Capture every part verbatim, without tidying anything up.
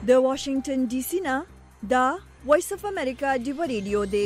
د واشنگټن ډي سي نه دا وایس اف امریکا دی ریډیو دی.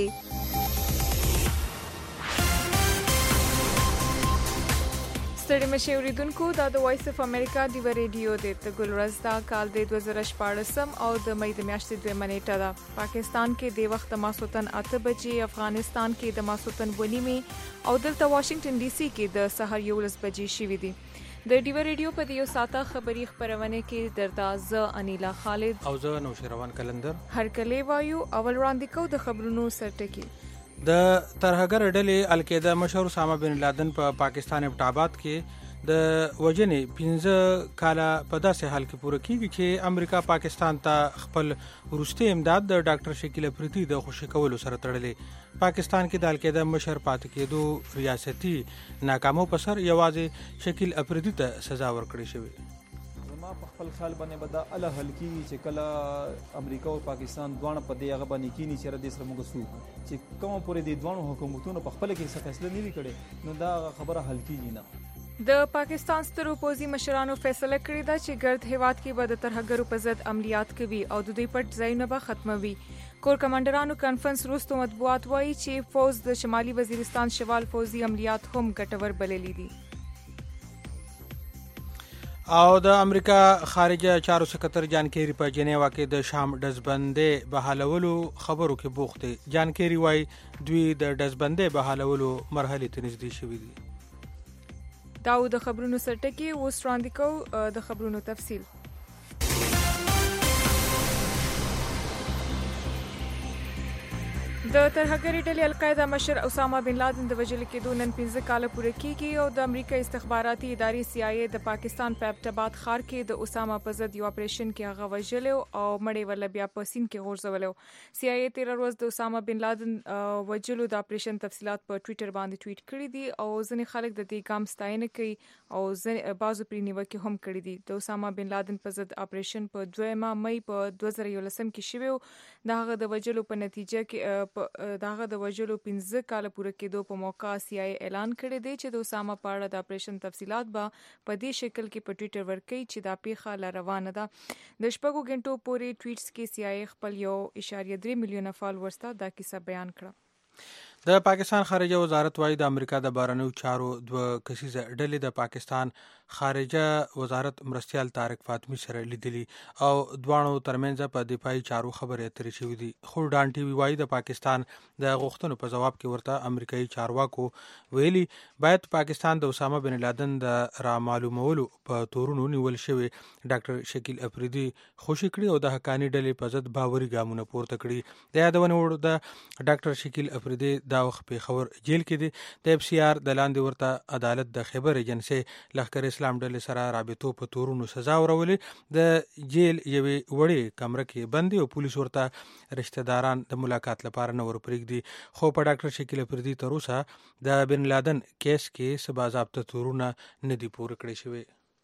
ستړي مشه اوریدونکو دا د وایس اف امریکا دی ریډیو دی. ته ګلورز دا کال د دوه زره شپاړسم او د مې د میاشتې دویمه نیټه ده. پاکستان کې د وخت ماسوتن اته بجې، افغانستان کې د ماسوتن ونیمه او دلته واشنگټن ډي سي کې د سحر یولس بجې شوې دي. د ډیو ریډیو په دیو ساته خبری خبرونه کې درته ز انیلا خالد او زه نوشیروان کلندر هر کله وایو. اول وړاندې کو د خبرونو سرټکی. د ترهګر ډلې القاعده مشهور اسامه بن لادن په پا پاکستان ابټاباد کې د وجنې پنځه کاله په داسې حال کې پوره کیږي چې امریکا پاکستان ته خپل وروستي امداد د ډاکټر شکیل افریدي د خوشی کولو سره تړلې. پاکستان کې د القاعده مشر پاتې کېدو ریاستي ناکامو په سر یوازې شکیل افریدي ته سزا ورکړې شوې. زما په خپل خیال باندې به دا الله حل کیږي چې کله امریکا او پاکستان دواړه په دې هغه باندې کینی چې ردې سره موږ سو چې کوم پورې د دوه حکومتونو په خپل کې څه فیصله نه وکړي نو دا خبره حل کیږي نه. د پاکستان ستر پوځي مشرانو فیصله کړې ده چې ګرد هیواد کې به د ترهګرو په ضد عملیات کوي او د دوی پټ ځایونه به ختموي. کور کمانډرانو کانفرنس وروسته مطبوعات وایي چې فوز د شمالي وزیرستان شوال فوزي عملیات هم ګټور بللي دي. او د امریکا خارجه چارو سکرټر جان کیری په جنیوا کې د شام دزبندې بحالولو خبرو کې بوخت دي. جان کیری وایي دوی د دزبندې بحالولو مرحله ته نږدې شوي دي. دا د خبرونو سرټکی اوس وړاندې کو د خبرونو تفصیل. د ترهګري ډلې القاعده مشر اسامه بن لادن د وژل کېدو نن پنځه کاله پوره کیږي او د امریکا استخباراتي ادارې سی آی ای د پاکستان په ابټاباد ښار کې د اسامه په ضد یو اپریشن کې هغه وژل او مړی ول بیا په سین کې غورځول. سی آی ای تیر ورځ د اسامه بن لادن وژلو د اپریشن تفصيلات په ټوئیټر باندې ټویټ کړی دي او ځینې خلک د دې ګام ستاینه کوي او ځینې بعضو پرې نیوکې هم کړې دي. د اسامه بن لادن په ضد اپریشن په دویمه مې په دوه زره یولسم کې شوی د هغه د وژلو په نتیجه کې داغه د وژلو پنځه کال پوره کېدو په موقع سی آی اعلان کړی دی چې د اسامه په اړه د اپریشن تفصيلات به په دې شکل کې په ټوئیټر ورکړي چې دا پیښه لا روانه ده. د شپږو غنټو پورې ټویټس کې سی آی خپل یو اشاریه درې میلیونه فالوورز ته دا کیسه بیان کړه. د پاکستان خارجه وزارت وايي د امریکا د بهرنیو چارو دوه کسیزه ډلې د پاکستان خارجه وزارت مرستيال طارق فاطمی سره لیدلي او دوانو ترمنځ په دفاعي چارو خبرې اترې شوې دي. خو ډان ټي وی وايي د پاکستان د غوښتنو په جواب کې ورته امریکایي چارواکو ویلي باید پاکستان د اسامه بن لادن د را معلومولو په تورونو نیول شوی ډاکټر شکیل افریدي خوشی کړی او د حقانی ډلې په ضد باوري ګامونه پورته کړی. د یادونه وړ د ډاکټر شکیل افریدي دا وخت په خبر جیل کې دي. د اف سی آر د لاندې ورته عدالت د خبر ایجنسی لخر اسلام ډلې سره رابطو په تورونو سزا ورولې. د جیل یوې وړې کمره کې بندي او پولیس ورته رشتہ داران د ملاقات لپاره نه ورپرېږدي. خو په ډاکټر شکیل افریدي تر اوسه د بن لادن کیس کې څه باضابطه تورونه نه دي پوره کړی شوی.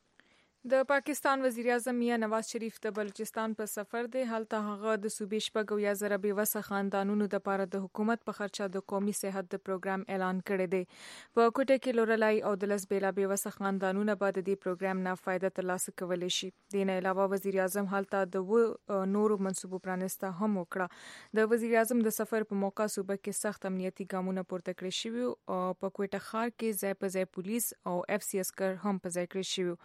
د پاکستان وزیر اعظم میاں نواز شریف د بلوچستان په سفر دی. هلته هغه د صوبې شپږ یا زره بې وسه خاندانونو د لپاره د حکومت په خرچه د قومي صحت د پروګرام اعلان کړی دی. په کوټه کې لورلای او د لس بیلا بې وسه خاندانونو به د دې پروګرام نه فائدہ ترلاسه کولی شي. د نه علاوه وزیر اعظم هلته د نورو منصوبو پرانسته هم وکړه. د وزیر اعظم د سفر په موقع صوبه کې سخت امنیتي ګامونه پورته کړی شوي او په کوټه ښار کې ځای په ځای پولیس او اف سی اسکر هم په ځای کړی شوي.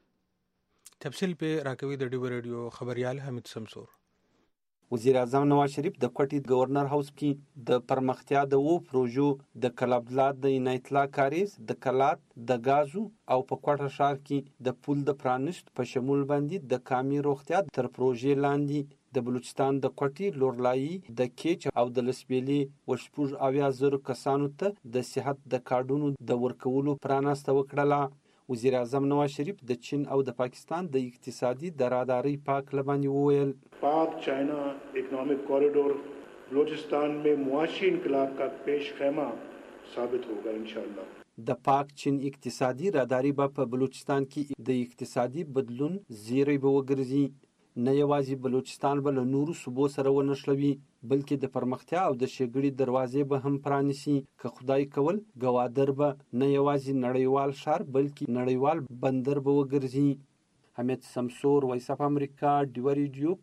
تفصیل په راکوي د ډیو ریډیو خبريال حمید سمسور. وزیر اعظم نواز شریف د کوټې گورنر هاوس کې د پرمختیا د وو پروژو د کلابلات د انایتلا کاریز د کلات د غازو او په کوټه ښار کې د پول د پرانست په شمول باندې د کامي روغتیا تر پروژې لاندې د بلوچستان د کوټې لورلایي د کیچ او د لسبيلي وشپوج اویا زرو کسانو ته د صحت د کارډونو د ورکولو پرانسته وکړه. وزیر اعظم نواز شریف د چین او د پاکستان د اقتصادي دراداري پاک لبانی وویل پاک چائنا اکنامک کوریڈور بلوچستان میں معاشی انقلاب کا پیش خیمہ ثابت ہوگا انشاءاللہ. د پاک چین اقتصادي راداري به په بلوچستان کې د اقتصادي بدلون زیری به وګرځي. نه یوازې بلوچستان به له نورو صوبو سره ونښلوي بلکې د پرمختیا او د ښېګړې دروازې به هم پرانیسي. که خدای کول ګوادر به نه یوازې نړیوال ښار بلکې نړیوال بندر به وګرځي. حمید سمسور، وایس اف امریکا، ډیوه ریډیو،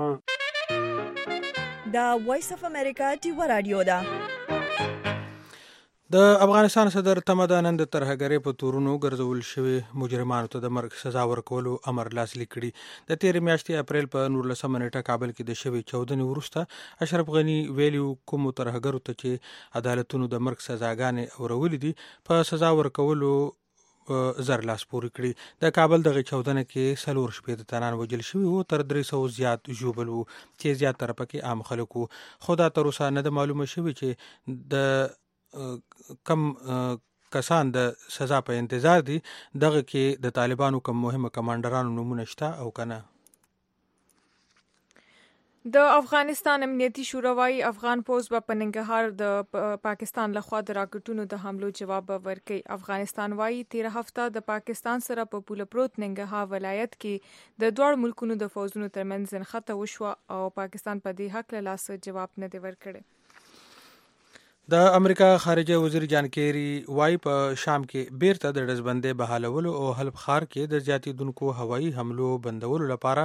کوټا. دا وایس اف امریکا ډیوه رادیو ده. د افغانستان صدر تمه ده نن د ترهګرۍ په تورونو ګرځول شوي مجرمانو ته د مرګ سزا ورکولو امر لاسلیک کړي. د تېرې میاشتې اپریل په نولسمه نیټه کابل کې د شوې چاودنې وروسته اشرف غني ویلي کومو ترهګرو ته چې عدالتونو د مرګ سزاګانې اورولې دي په سزا ورکولو زر لاس پورې کړي. د کابل دغه چاودنه کې څلور شپېته تنان وژل شوي وو، تر درې سوه زیات ژوبل وو چې زیاتره پکې عام خلک وو. خو دا تر اوسه نه ده معلومه شوې چې د کم کسان د سزا په انتظار دي دغه کې د طالبانو کم مهمه کمانډرانو نومونه شته او کنه. د افغانستان امنیتي شورا وايي افغان پوځ به په ننګرهار د پاکستان لخوا د راکټونو د حملو جواب ورکړي. افغانستان وايي تیر هفته د پاکستان سره په پوله پروت ننګرهار ولایت کې د دوه ملکونو د فوجونو ترمنځ نښته وشوه او پاکستان په دې حق له لاسه جواب نه دی ورکړی. د امریکا خارجه وزیر جان کیری وايي په شام کې بیرته د ډزبندۍ بحالولو او حلب ښار کې د زیاتېدونکو هوایي حملو بندولو لپاره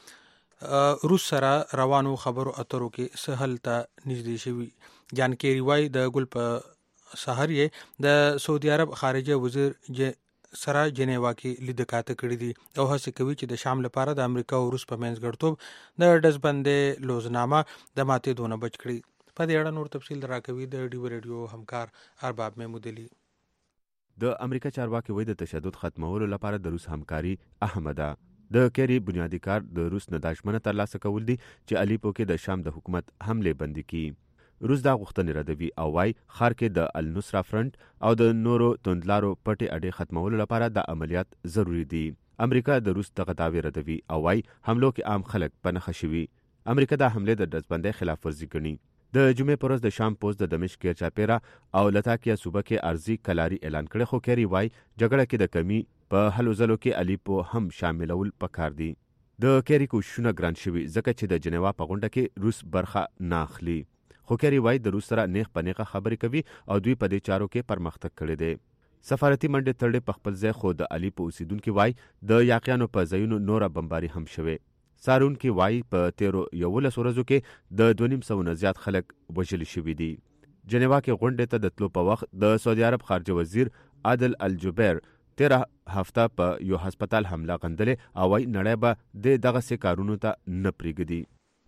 روس سره روانو خبرو اترو کې سهل ته نږدې شوي. جان کیری وايي د ګل په سحر یې د سعودي عرب خارجه وزیر سره جنیوا کې لیده کاته کړي دي او هڅه کوي چې د شام لپاره د امریکا او روس په منځ ګډتوب د ډزبندۍ لوزنامه د ماتېدو نه بچ کړي. په دې اړه نور تفصیل راکوي د ډیو ریډیو همکار ارباب محمودعلی. د امریکا چارواکي وایي د تشدد ختمولو لپاره د روس همکاري اهمه ده. د کیری بنیادی کار د روس نه د ژمنه ترلاسه کول دي چې الیپو کې د شام د حکومت حمله بندي کړي. روس دا غوښتنې ردوي او وايي ښار کې د النصره فرنٹ او د نورو توندلارو پټې اډې ختمولو لپاره د عملیات ضروری دي. امریکا د روس دغه دعوې ردوي او وايي حملو کې عام خلک په نښه شوي. امریکا دا حمله د ډزبندۍ خلاف ورزي ګڼي. د جمعې پر ورځ د شام پوسټ د دمشق چاپیرا او لتاکیا صوبه کې ارضي کلاري اعلان کړی، خو کیری وايي جګړه کې د کمی په هلو ځلو کې الیپو هم شاملول پکار دي. د کیری کوششونه ګران شوي ځکه چې د جنیوا په غونډه کې روس برخه نه اخلي. خو کیری وايي د روس سره نیغ په نیغه خبرې کوي او دوی په دې چارو کې پرمختګ کړی دی. سفارتي منډې تړلې په خپل ځای، خو د الیپو اوسیدونکي وايي د یاقیانو په ځایونو نوره بمباري هم شوې. سارون کې وايي په تیرو یولس ورځو کې د دوه نیم سوه نه زیات خلک وژل شوي دي. جنیوا کې غونډې ته د تلو په وخت د سعودي عرب خارجه وزیر عادل الجبیر تیره هفته په یو هسپتال حمله غندلې او وايي نړۍ به د دغسې کارونو ته نه پرېږدي.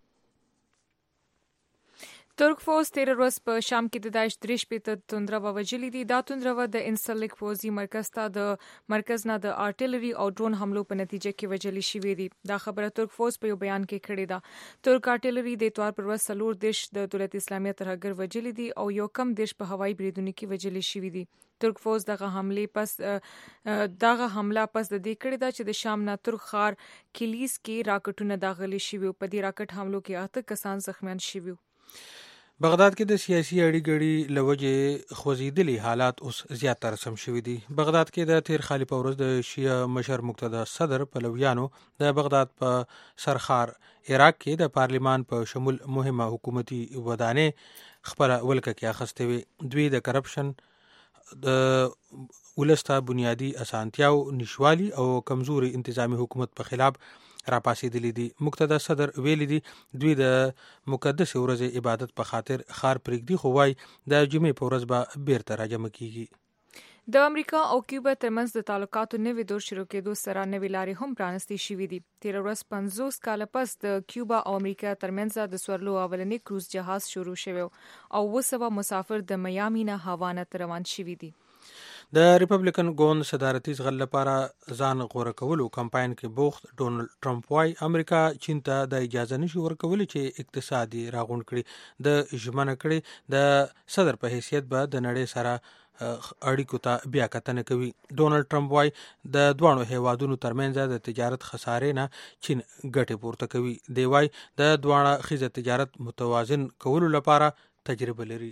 ترک فوز تیر ورځ په شام کې د داعش درې شپېته توندروه وژلي دي. دا توندروه د انسلیک پوځي مرکز ته د مرکز نه د آرټلري او ډرون حملو په نتیجه کې وژلي شوي دي. دا خبره ترک فوز په یو بیان کې کړې ده. ترک آرټلري د اتوار پر ورځ څلور دېرش د دولت اسلامیه ترهګر وژلي دي او یو کم دېرش په هوایي بریدونو کې وژلي شوي دي. ترک فوز دغه حمله پس دغه حمله پس د دې کړې ده چې د شام نه ترک ښار کلیس کې راکټونه داغلي شوي او په دې راکټ حملو کې اته کسان زخمیان شوي. بغداد کې د سیاسي اړیګړي لوجې خوځېدلي حالات اوس زیاتره سم شوي دي. بغداد کې د تیر خالي په ورځ د شیعه مشر مقتدا صدر پلویانو د بغداد په سرخار عراق کې د پارلیمان په شمول مهمه حکومتي ودانې خپله ولکه کې اخیستې وې. دوی د کرپشن د ولسته بنیادی اسانتیاو نشوالي او کمزوري انتظامی حکومت په خلاف راپاسېدلي دي. مقتدا صدر ویلي دي دوی د مقدس ورځې عبادت په خاطر خار پرېږدي، خو وايي د جمعې په ورځ به بیرته راجمع کیږي. د امریکا او کیوبا ترمنځ د تعلقاتو نوې دور شروع کېدو سره نوې لارې هم پرانستې شوې دي. تېره ورځ پنځوس کاله پس د کیوبا او امریکا ترمنځ د سورلو اولنی کروز جهاز شروع شوی او اوه سوه مسافر د میامي نه هاوانا ته روان شوي دي. د ریپبلیکن ګوند صدارتي زغل لپاره ځان غوره کولو کمپاین کې بوخت ډونلډ ټرمپ وايي امریکا چین ته د اجازه نشي ورکولی چې اقتصادي راغونډ کړي. د ژمنه کړي د صدر په حیثیت به د نړۍ سره اړیکو ته بیا کتنه کوي. ډونلډ ټرمپ وايي د دواړو هیوادونو ترمنځ د تجارت خسارې نه چین ګټې پورته کوي. دی وايي د دواړه خیزه تجارت متوازن کولو لپاره تجربه لري.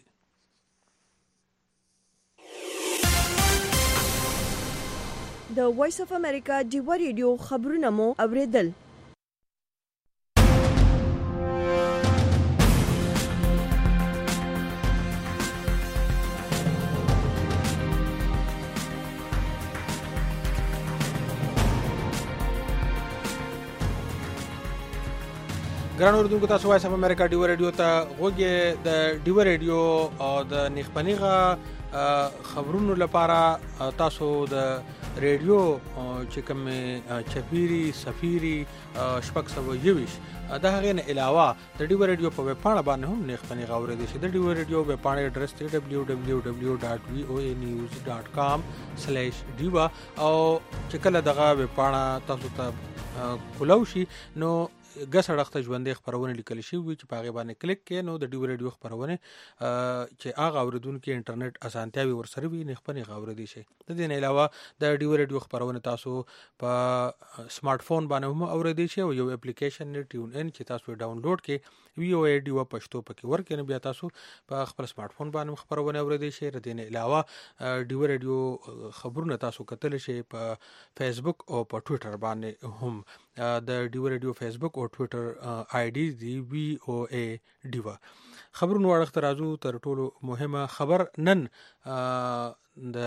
د وایس اف امریکا ډیوه ریډیو خبرونه مو اوریدل. ګران اوردونکو تاسو وایس اف امریکا ډیو رادیو ته غوږی د ډیو رادیو او د نخبنیغه خبرونو لپاره تاسو د ریډیو چې کوم چپيري سفيري شپږ سوه یویش د هغې نه علاوه د ډیو رادیو په ویب پاڼه باندې هم نخبنیغه اورېدی شي. د ډیو رادیو ویب پاڼې اډرس دی ډبلیو ډبلیو ډبلیو ډاټ وی او اے نیوز ډاټ کام سلیش ډیوا او چې کله دغه ویب پاڼه تاسو ته کولو شي نو ګسړخته ژوندې خبرونه لیکل شي وي چې په هغه باندې کلیک کې نو د ډیو رادیو خبرونه چې هغه اوریدونکو انټرنیټ اسانتیاوي ورسره وي نه خپل غوړې شي. د دې نه علاوه د ډیو رادیو خبرونه تاسو په سمارټ فون باندې هم اوریدئ شي او یو اپلیکیشن ټیون ان چې تاسو ډاونلوډ کې وی او اے ډیو پښتو پکې ورکې بیا تاسو په خپل سمارټ فون باندې خبرونه اوریدئ شي. د دې نه علاوه ډیو رادیو خبرونه تاسو کتل شي په فیسبوک او په ټوئیټر باندې هم. د ډیو رادیو فیسبوک او ټوئیټر آی ډی دی وی او اے ډیوا. خبرونه ورخت راځو تر ټولو مهمه خبر نن د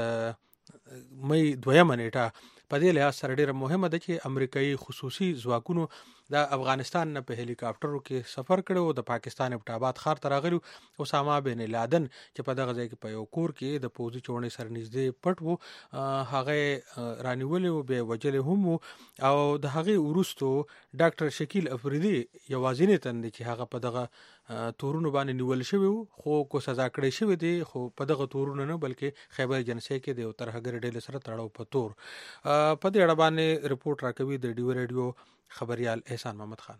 مې دویمه نیټه په دې لحاظ سره ډیره مهمه ده چې امریکایي خصوصي ځواکونو د افغانستان نه په هلیکاپټرو کې سفر کړو. د پاکستان ابټاباد ښار ته راغلو. اسامه بن لادن چې په دغه ځای کې په یو کور کې د پوځي چوڼې سره نږدې پټ و هغه رانیولې و به وجل هم او د هغه وروستو ډاکټر شکیل افریدي یوازینی تند چې هغه په دغه تورونو باندې نیول شوی خو کو سزا کړی شوی دی خو په دغه تورونو نه بلکې خیبر ایجنسی کې د ترهګر ډلې سره تړاو په تور. په دې اړه باندې رپورت راکوي د ډیو رادیو خبريال احسان محمد خان.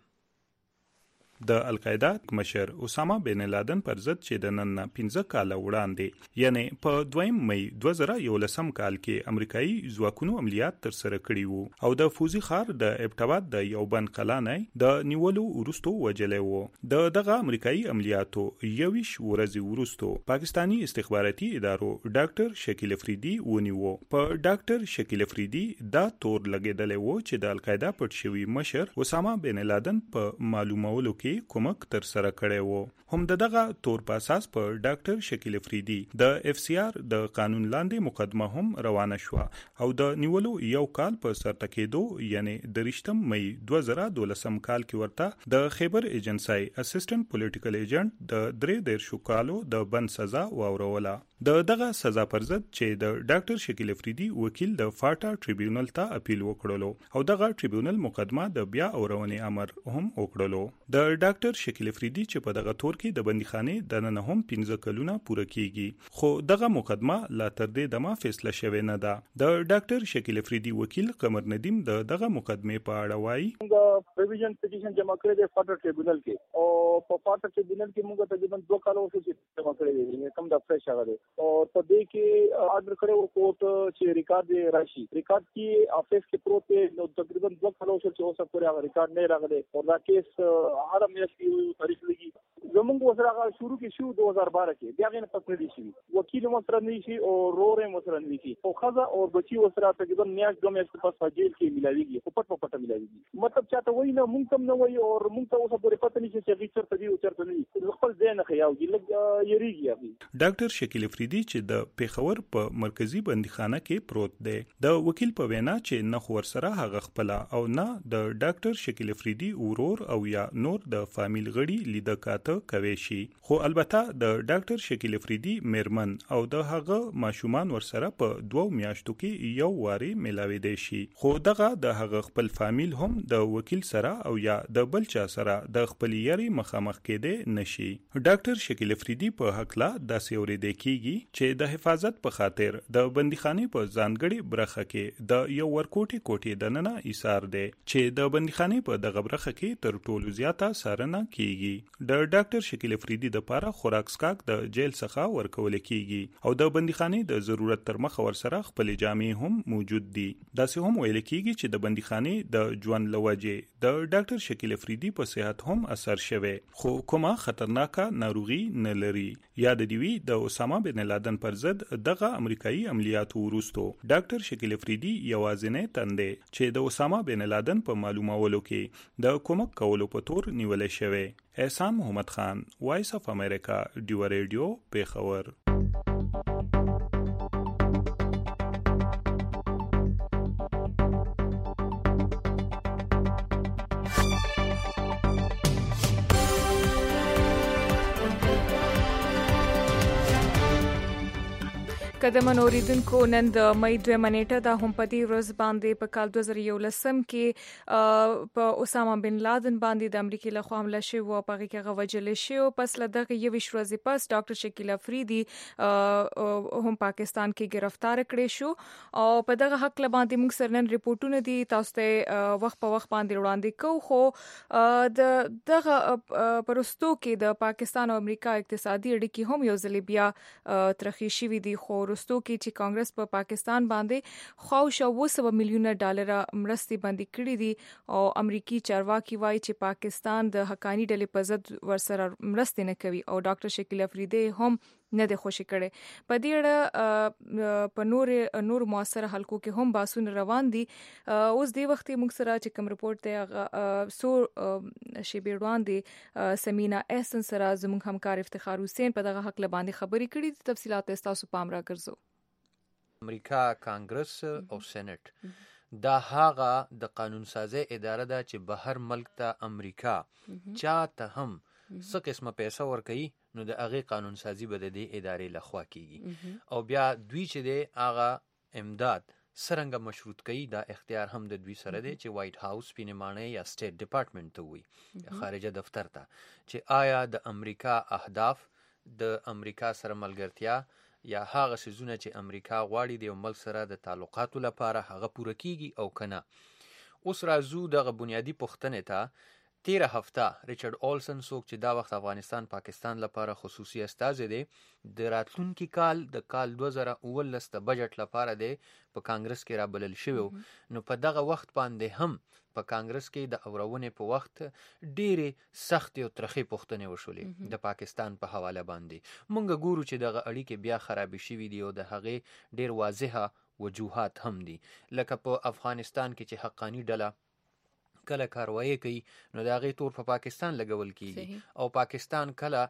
د القاعده مشر اسامه بن لادن پر ضد چې د نن پنځه کال وړاندې یعنی په دویم مې دوه زره یولسم کال کې امریکایي ځواکونو عملیات تر سره کړي وو او د فوزي خار د ابټاباد د یو بند قلانه د نیولو ورستو وجلې وو. د دغه امریکایي عملیاتو یویش ورځې ورستو پاکستانی استخباراتي ادارو ډاکټر شکیل افریدي ونیوو. په ډاکټر شکیل افریدي دا تور لګیدلې وو چې د القاعده پټ شوی مشر اسامه بن لادن په معلومولو کې کومک تر سره کړی وو. هم دغه تور په اساس په ډاکټر شکیل افریدي د اف سی آر د قانون لاندې مقدمه هم روانه شو او د نیولو یو کال په سر تکیدو یعنی د رښتم مې دوه زره دولسم کال کې ورته د خیبر ایجنسی اسسټنټ پولیټیکل ایجنټ د درې دیر شو کالو د بند سزا واوروله. د دغه سزا پر ضد چې د ډاکټر شکیل افریدي وکیل د فاټا ټریبیونل ته اپیل وکړلو او دغه ټریبیونل مقدمه د بیا اورونې امر هم وکړلو. د ډاکټر شکیل افریدي چې په دغه تور کې د بندیخانې د نن هم پنځه کلونه پوره کیږي خو دغه مقدمه لا تر دې دمه فیصله شوې نه ده. د ډاکټر شکیل افریدي وکیل قمر ندیم د دغه مقدمه په اړه وایي موږ پروویژن پټیشن جمع کړی دی فاټا ټریبیونل کې او په فاټا ټریبیونل کې موږ تقریبا دوه کال وشو چې جمع کړی دی کوم د فرش هغه دی او په دې کې آرډر کړو کوټ چې ریکارډ راشي ریکارډ کې افیس کې پروت دی نو تقریبا دوه کال وشو چې اوسه پورې هغه ریکارډ نه راغلی او دا کیس هر میاشت یو تاریخ لګي. زموږ وسره هغه شروع کې شو دوه هزار بارہ کې بیا غن پس نه دي شي وکیل مسره نه شي او رورې مسره نه شي او خزه او بچي وسره تقریبا میاشت دوه میاشت پس جیل کې ملاويږي او پټ پټ ملاويږي. مطلب چاته وای نه مونږ هم نه وای او مونږ ته اوسه پورې پته نشي چې غیچر ته دی او چرته نه خپل ځای نه خیاوږي لګ یریږي. ډاکټر شکیل افریدي چې د پیښور په مرکزی بندیخانه کې پروت دی د وکیل په وینا چې نه خور سره هغه خپل او نه د ډاکټر شکیل افریدي ورور او یا نور د فامیل غړي لیده کاته کوي شي خو البته د ډاکټر شکیل افریدي میرمن او د هغه ماشومان ورسره په دوه میاشتو کې یو واري ملاوي دي شي خو دغه د هغه خپل فامیل هم د وکیل سره او یا د بل چا سره د خپل یاري مخامخ کېده نشي. ډاکټر شکیل افریدي په حق لا د سیوري د کیږي چې د حفاظت په خاطر د بندیخانه په ځانګړي برخه کې د یو ورکوټي کوټي د ننه ایثار دی چې د بندیخانه په دغه برخه کې تر ټولو زیاته سارنه کیږي. د ډاکټر شکیل افریدي د لپاره خوراک سکاک د جیل څخه ورکول کیږي او د بندیخانه د ضرورت تر مخه ورسره خپل جامې هم موجود دي. دا سه هم ویل کیږي چې د بندیخانه د ژوند لوجه د ډاکټر شکیل افریدي په صحت هم اثر شوه خو کومه خطرناکه ناروغي نه لري. یاد دی وی د اسامه بن لادن پر ضد دغه امریکایي عملیاتو وروستو ډاکټر شکیل افریدي یوازینی تندې چې د اسامه بن لادن په معلومولو کې د کومک کولو په تور نیول شوی. احسان محمد خان وایس اف امریکا ډیو رادیو پیښور. قدمن اوریدونکو نن د مې دوه منېټه د هم په دې ورځ باندې په کال دوه هزار یولسم کې په اسامه بن لادن باندې د امریکای له خوا حمله شوې او په هغه کې هغه وژل شوی. پس له دغه یویشت ورځې پس ډاکټر شکیل افریدي هم پاکستان کې گرفتار کړی شو او په دغه حق له باندې موږ سره نن ریپورتونه دي تاسو ته وخت په وخت باندې وړاندې کوو. خو د دغه پرستو کې د پاکستان او امریکا اقتصادي اړیکې هم یو ځل بیا ترخی شوې دي. خو وروستو کې چې کانګرس په پاکستان باندې خواوشا اوه سوه میلیونه ډالر مرستې باندې کړې دي او امریکایي چارواکي وایي چې پاکستان د حقانی ډلې په ضد ورسره مرستې نه کوي او ډاکټر شکیل افریدي هم نه دی خوشی کړي. په دې اړه په نور نور موثر حلقو کې هم باسون روان دي. اوس دی وخت موږ سره چې کوم رپورت دی سو شی بیروان دي سمینا احسن سره زموږ همکار افتخار حسین په دغه حق له باندې خبرې کړي دي. تفصيلات تاسو پام را ګرځو. امریکا کانګرس او سېنات دا هغه د قانون سازي اداره ده چې بهر ملک ته امریکا چاته هم څه قسمه پیسې ورکوي نو د هغه قانون سازي به د دې ادارې لخوا کیږي او بیا دوی چې دی هغه امداد سرنګ مشروط کوي. دا اختیار هم د دوی سره دی چې وایټ هاوس پینمانه یا سټیټ ډپارټمنټ ته وي خارجه دفتر ته چې آیا د امریکا اهداف د امریکا سره ملګرتیا یا هغه سيزونه چې امریکا غواړي د یو ملک سره د تعلقاتو لپاره هغه پوره کیږي او کنه. اوس راځو دغه بنیادی پوښتنې ته. تیره هفته ریچارډ اولسن څوک چې دا وخت افغانستان پاکستان لپاره خصوصي استازی دی د راتلونکي کال د کال دوه زره اوولس د بجټ لپاره دی په کانګرس کې رابلل شوی. نو په دغه وخت باندې هم په کانګرس کې د اورونې په وخت ډېرې سخت او ترخې پوښتنې وشولې د پاکستان په حواله باندې. مونږ ګورو چې دغه اړیکې بیا خرابې شوي دي او د هغې ډېر واضحه وجوهات هم دي لکه په افغانستان کې چې حقانی ډله کله کاروایی کوي نو د هغې تور په پاکستان لګول کیږي او پاکستان کله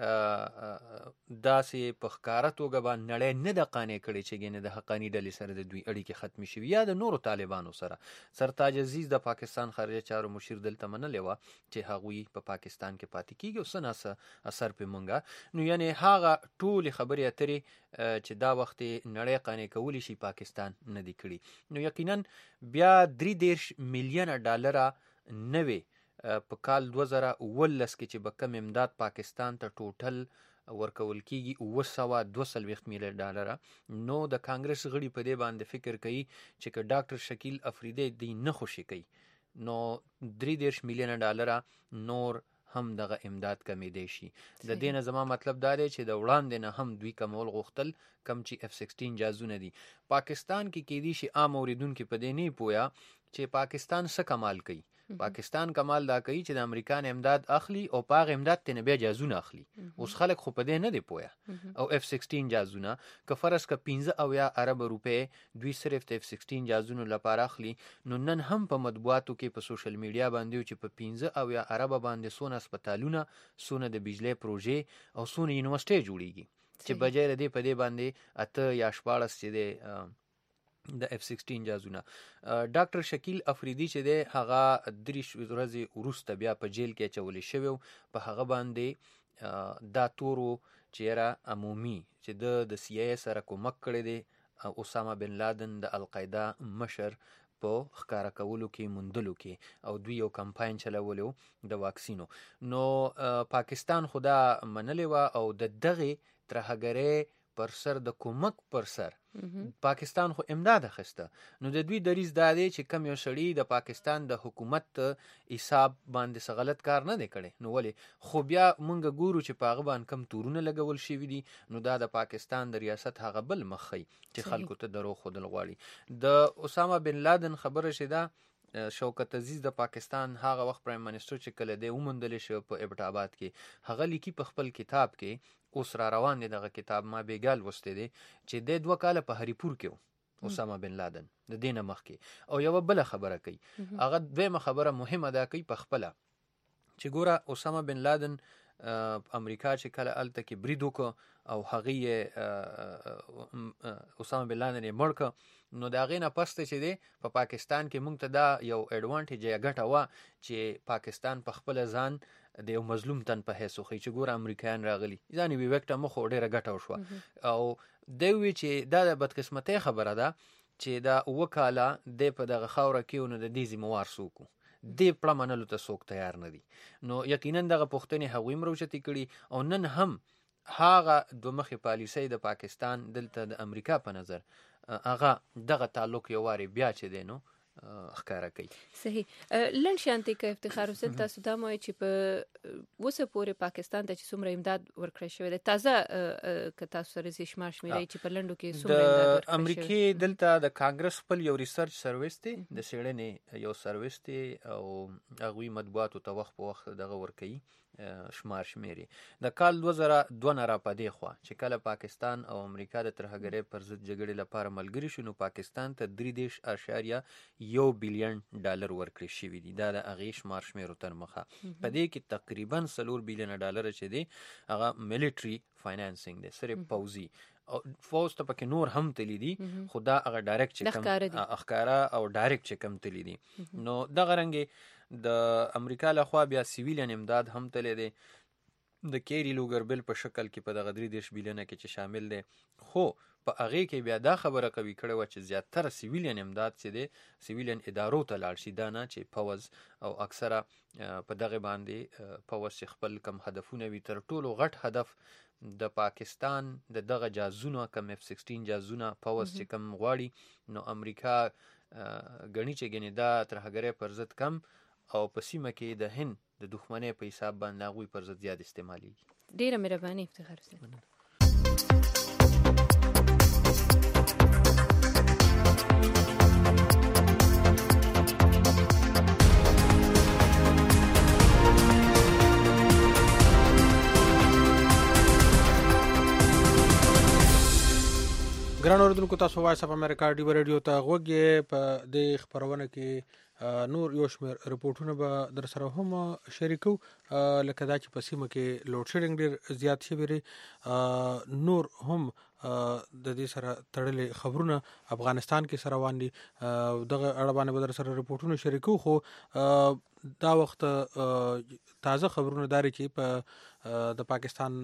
داسې په ښکاره توګه باندې نړۍ نه د قانع کړې چې ګینه د حقانی ډلې سره د دوی اړیکې ختمې شوي یا د نورو طالبانو سره. سرتاج عزیز د پاکستان خارجه چارو مشیر دلته منلې وه چې هغوی په پاکستان کې پاتې کیږي او څه ناسه اثر پې مونږه. نو یعنې هغه ټولې خبرې اترې چې دا وخت نړۍ قانع کولی شي پاکستان نه دی کړي. نو یقینا بیا درې دېرش میلیونه ډالره نوې په کال دوه زره اوولس کې چې به کم امداد پاکستان ته ټوټل ورکول کیږي اوه سوه دوه څلوېښت میلیونه ډالره. نو د کانګرس غړي په دې باندې فکر کوي چې که ډاکټر شکیل افریدي دی نه خوشي کوي نو درې دېرش میلیونه ډالره نور هم دغه امداد کمیدای شي. د دې نه زما مطلب دا دی چې د وړاندې نه هم دوی کمول غوښتل کم چې اف سیکسټین جازونه دي. پاکستان کې کېدی شي عام اوریدونکو په دې نه پویا چې پاکستان څه کمال کوي. پاکستان کمال دا کوي چې د امریکا نه امداد اخلي او پاغه امداد ته نه بیا جازونه اخلي. اوس خلک خو په دې نه دی پویا او اف سیکسټین جازونه که فرض ک پنځه او یا عرب روپے دوی صرف اف سیکسټین جازونو لپاره اخلي. نو نن هم په مطبوعاتو کې په سوشل میډیا باندې چې په پنځه او یا عرب باندې سونه هسپتالونه سونه د بجلی پروژې او سونه یونیورسيټي جوړیږي چې بجای دې په دې باندې اته یا شپاړس چې د د اف سیکسټین جازونه. ډاکټر شکیل افریدي چې دی هغه دریش ورځې وروسته بیا په جیل کې اچولی شوی په هغه باندې دا تورو چې را عمومي چې د د سی ای سره کومک کړی دی اسامه بن لادن د القاعده مشر په ښکارا کولو کې موندلو کې او دوی یو کمپاین چلولو د واکسینو. نو پاکستان خدا منلې وه او د دغې ترهګرۍ پر سر د کومک پر سر پاکستان خو امداد اخیسته. نو د دوی دریځ دا دی چې کم یو سړي د پاکستان د حکومت حساب باندې څه غلط کار نه دی کړی. نو ولې خو بیا مونږ ګورو چې په هغه باندې کم تورونه لګول شوي دي. نو دا د پاکستان د ریاست هغه بل مخ ښیي چې خلکو ته دروغ ښودل غواړي. د اسامه بن لادن خبره چې ده شوکت عزیز د پاکستان هغه وخت پرایم منسټر چې کله دی وموندل شو په ابټ آباد کې هغه لیکي په خپل کتاب کې اوس را روان دی دغه کتاب ما بیګال وسته دی چې د دوه کاله په هریپور کې اسامه بن لادن د دینه مخکې او یو بل خبره کوي. هغه دویمه خبره مهمه ده کوي په خپل چې ګوره اسامه بن لادن امریکا چې کله الته کې برید وکړ او هغه اسامه بن لادن یې مړ کړ نو د هغې نه پسته چې دی په پاکستان کې مونږ ته دا یو ایډوانټیج یا ګټه وه چې پاکستان په خپله ځان د یو مظلوم تن په حیث وښیي چې ګوره امریکایان راغلي ځانې وي وکټه مخ ډېره ګټه وشوه او دوی چې دا د بدقسمتۍ خبره ده چې دا اوه کاله د په دغه خاوره کې نو د دې ذمہوار څوک دې پړه منلو ته څوک تیار نه دي. نو یقینا دغه پوښتنې هغوی هم راوچتې کړي او نن هم هغه دوه مخې پالیسۍ د پاکستان دلته د امریکا په نظر هغه دغه تعلق یو وارې بیا چې دی نو ښکاره کوي. صحیح. لنډ شانتي که افتخار حسین تاسو دا وایي چې په اوسه پورې پاکستان ته چې څومره امداد ورکړی شوی دی تازه که تاسو سره زی شمار شمیرئ چې په لنډو کې څومره امداد ورکړی شوی د امریکې دلته د کانګرس خپل یو ریسرچ سرویس دی د څېړنې یو سرویس دی او هغوی مطبوعاتو ته وخت په وخت دغه ورکوي شمار شمیري. د کال دوه زره دوه نه را پدې خوا چې کله پاکستان او امریکا د ترهګرۍ پر ضد جګړې لپاره ملګري شو نو پاکستان ته درې دېرش اشاریه یو بیلیون ډالر ورکړي شوي دي. دا د هغې شمار شمیرو تر مخه په دې کې تقریبا څلور بیلیونه ډالر چې دی هغه ملیټري فاینانسینګ دی صرف پوځي او فوز ته پکې نور هم تللی دي خو دا هغه ډایرکټ چې کم اخکاره او ډایرکټ چې کم تللی دي. نو دغه رنګې د امریکا لخوا بیا سیویلین امداد هم تللی دی د کیری لوګر بل په شکل کې په دغه درې دېرش بیلیونه کې چې شامل دی خو په هغې کې بیا دا خبره قوي کړې وه چې زیاتره سیویلین امداد چې دی سیویلین ادارو ته لاړ شي دا نه چې پوځ او اکثره په دغه باندې پوځ چې خپل کم هدفونه وي تر ټولو غټ هدف د پاکستان د دغه جازونه کم اف سیکسټین جازونه پوځ چې کم غواړي نو امریکا ګڼي چې ګنې دا ترهګرۍ پر ضد کم او په سیمه کې د هند د دښمنۍ په حساب باندې هغوی پر ضد زیات استعمالیږي. ډېره مهرباني افتخار حسین. ګران اوریدونکو تاسو وایس اف امریکا ډیو ریډیو ته غوږ یې په دې خپرونه کې نور یو شمېر رپورټونه به در سره هم شریکو لکه دا چې په سیمه کې لوډ شیډینګ ډېر زیات شوی دی نور هم د دې سره تړلې خبرونه افغانستان کې سره روان دي دغه اړه باندې به در سره رپورټونه شریکو خو دا وخت تازه خبرونه داري چې په د پاکستان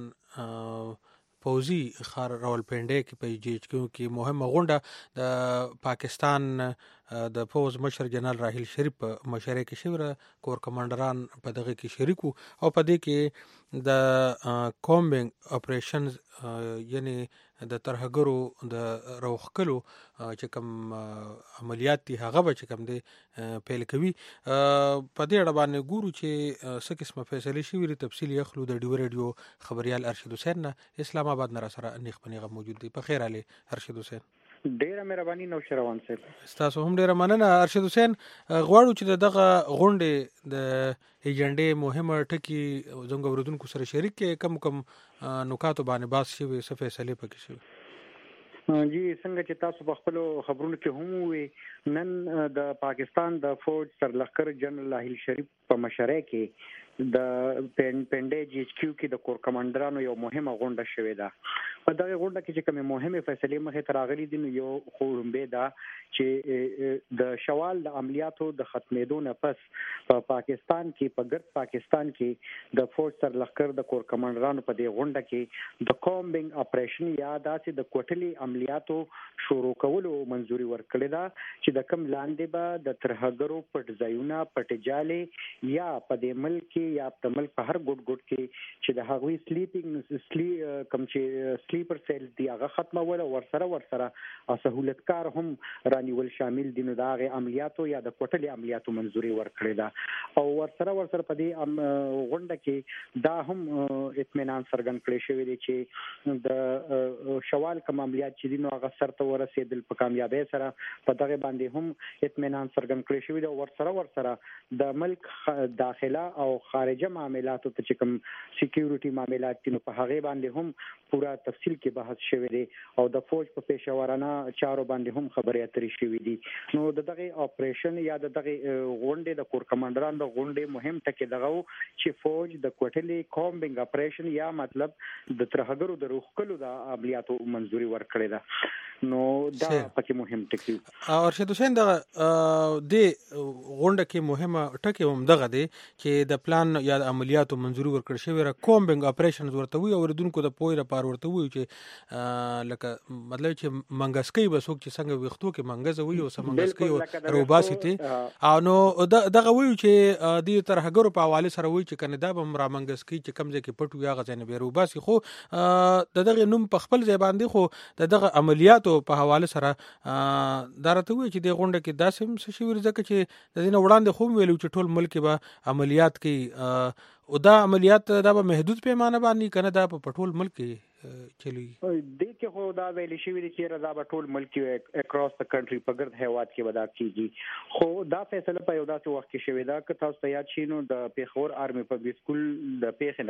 پوزي خار راولپنډۍ کې په جی ایچ کیو کې مهمه غونډه د پاکستان د پوز مشر جنرال راحیل شریف په مشرۍ کې شوې کور کمانډران په دغه کې شریک او په دې کې د کومبینګ اپریشنز یعنی د ترهګرو د روخکلو چې کوم عملیات دي هغه به چې کوم دی پیل کوي. په دې اړه باندې ګورو چې څه قسمه فیصلې شوي دي تفصیل یې اخلو د ډیو ریډیو خبریال ارشد حسین نه اسلام آباد نه را سره نیغ په نیغه موجود دی. په خیر علي ارشد حسین. ډیره مهرباني نو شروان صاحب. تاسو هم ډیره مننه ارشد حسین. غواړو چې دغه غونډې د ایجنډې مهمه ټکي زموږ اوریدونکو سره شریک کړي کم کم نکاتو باندې باس شوي څه فیصلې پکې شوي. جی څنګه چې تاسو په خپل خبرونو کې هم وي نن د پاکستان د فوج سرلښکر جنرال راحیل شریف په مشرۍ کې د پنډۍ جی ایچ کیو کې د کور کمانډرانو یو مهمه غونډه شوې ده. په دغه غونډه کې چې کومې مهمې فیصلې مخې ته راغلي دي نو یو خو لومبې ده چې د شوال د عملیاتو د ختمېدو نه پس په پاکستان کې په ګرد پاکستان کې د فوج سرلښکر د کور کمانډرانو په دې غونډه کې د کومبینګ اپریشن یا داسې د کوټلي عملیاتو شروع کولو منځوري ورکړې ده چې د کم لاندې به د ترهګرو پټ ځایونه پټ جالې یا په دې ملک یا په ملک په هر ګډ ګډ کې چې د هغوی سلیپینګ سلی کم چې سلیپر سیل دی هغه ختمول او ورسره ورسره سہولتکار هم رانیول شامل دي نو د هغې عملیاتو یا د کوټلي عملیاتو منځوري ورکړې ده او ورسره ورسره په دې غونډه کې دا هم اطمینان څرګند کړی شوی دی چې د شوال کوم عملیات چې دي نو هغه سرته ورسېدل په کامیابۍ سره په دغه باندې هم اطمینان څرګند کړی شوی دی او ورسره ورسره د ملک داخله او خارجه معاملاتو ته چې کوم سکیورټي معاملات دي نو په هغې باندې هم پورا تفصیل کې بحث شوی دی او د فوج په پیښورانه چارو باندې هم خبرې اترې شوې دي نو د دغه اپریشن یا د دغه غونډې د کور کمانډران د غونډې مهم ټکی دغه چې فوج د کوټلي کومبینګ اپریشن یا مطلب د ترهګرو د روخکلو د عملیاتو منځوري ورکړې ده نو دا پکې مهم ټکی. ارشد حسین د دې غونډه کې مهمه ټکی هم دغه دی چې د پلان یا د عملیاتو منځوري ورکړل شوې را کومبینګ اپریشنز ورته وي او ردونکو د پوی لپاره ورته وي چې لکه مطلب چې منګسکۍ به څوک چې څنګه وختو کې منګز وي او سمنګسکۍ روباسي ته او نو دغه وی چې د ترهګرو په حواله سره وی چې کنه دا به را منګسکۍ چې کمزې کې پټو یا غزنه به روباسي خو د دغه نوم په خپل ځای باندې خو د دغه عملیاتو په حواله سره درته وی چې د غونډه کې داسې څه شي ورځکه چې د دې وړاندې خو ویلو چې ټول ملک به عملیات کې او دا عملیات دا به محدود پیمانه باندې کنه دا په ټول ملک کې چلی دې کې خو دا ویل شي چې رضا په ټول ملک کې اکراس د کنټری په ګرد هیواد کې ودا کیږي خو دا فیصله په یو داسې وخت کې شوې ده چې تاسو ته یاد شي نو د پیښور آرمي پبلک سکول د پیښې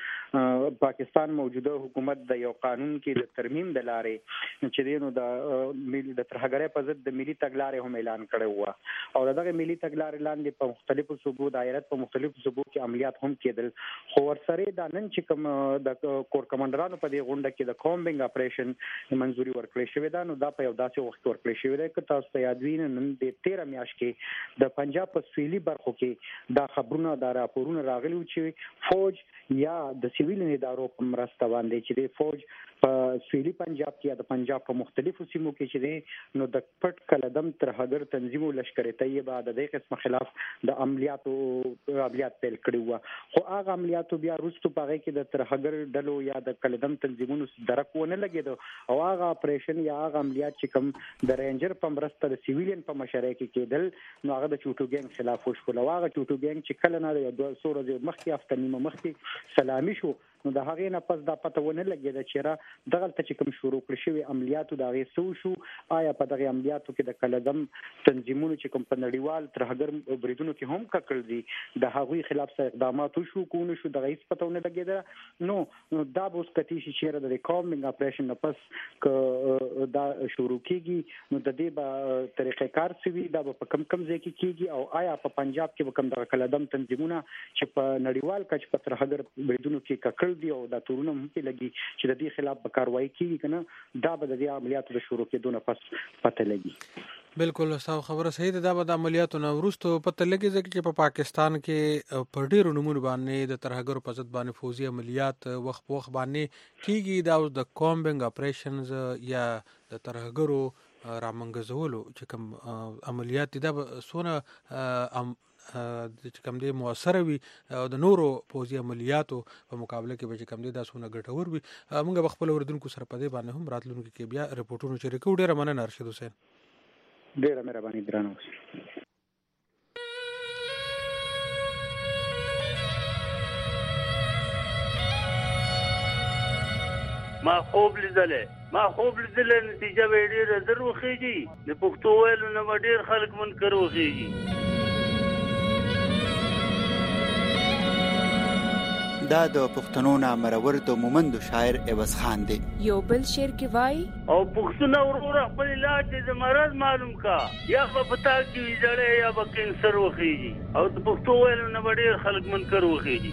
نفس پاکستان موجوده حکومت د یو قانون کې د ترمیم د لارې چې دینو د د ترهګرۍ په ضد د ملي تګلارې هم اعلان کړی و او دغه ملي تګلارې لاندې په مختلفو صوبو د ایالت په مختلفو صوبو کې عملیات هم کېدل خو ورسره دا نن چې کوم د کور کمانډرانو په غونډه کې د کومبینګ اپریشن منځوري ورکړل شوې ده نو دا په یو داسې وخت ورکړل شوې ده چې تاسو ته یاد وي نن د تیره میاشت کې د پنجاب په سویلي برخو کې دا خبرونه دا راپورونه راغلي چې فوج یا د سیویل ادارو په مرسته باندې چې د فوج په سویلي پنجاب کې یا د پنجاب په مختلفو سیمو کې چې دی نو د پټ کلدم ترهګر تنظیمو لشکر طیبه د دې قسم خلاف د عملیاتو عملیات پیل کړي وو خو هغه عملیاتو بیا وروسته پاره کې د ترهګر ډلو یا د کلدم تنظیمونو درکونه لګیدو او هغه اپریشن یا هغه عملیات چې کوم د رینجر په مرسته د سیویلین په مشرۍ کې کېدل نو هغه د چوټو ګنګ خلاف وشول او هغه چوټو ګنګ چې کله نه د دوه سو ورځې مخکې هفته نیمه مخکې سلامي شو نو د هغې نه پس دا پته ونه لګېده چې را دغلته چې کوم شروع کړل شوي عملیاتو د هغې څه وشو آیا په دغې عملیاتو کې د کلدم تنظیمونو چې کوم په نړیوال ترهګر بریدونو کې هم ککړ دي د هغوی خلاف څه اقدامات وشو کو نه شو دغه هېڅ پته ونه لګېده نو دا به اوس کتی شي چېرې د کومبینګ اپریشن نه پس که دا شروع کېږي نو د دې به طریقې کار څه وي دا به په کم کم ځای کې کېږي او آیا په پنجاب کې به کوم دغه کلدم تنظیمونه چې په نړیوال کچ په ترهګر بریدونو کې ککړ دی او دا تورونه هم په لګي چې د دې خلاف به کاروایی کیږي کنه دا به د دې عملیاتو د شروع کېدو نه پس پته لګي بالکل تاسو خبره صحیح ده دا به د عملیاتو نه وروسته پته لګي چې په پاکستان کې په ډیرو نمونه باندې د ترهګرو په ضد باندې فوزي عملیات وخت په وخت باندې کیږي دا د کومبینګ اپریشنز یا د ترهګرو رامنګزولو چې کوم عملیات دا به سونه چې کوم دی موثر وي او د نورو پوځي عملیاتو په مقابله کې به چې کوم دی دا سونه ګټور وي موږ به خپل اوریدونکو سره په دې باندې هم راتلونکي کې بیا رپورټونه شریکو ډیره مننه ارشد حسین ډیره مهرباني درنو ما خوب لیدلې ما خوب لیدلې نتیجه به ډیره درو خېږي د پښتو ویلو نه ډیر خلک منکر وخېږي دا د پښتنو نامرور د مومند شاعر عوض خان دی یو بل شعر کې وای او پښتنو ورور خپل علاج د مرض معلوم کا یا په پتا کې ویځړې یا په کینسر وخیږي او د پښتو ویلو نه ډېر خلک منکر وخیږي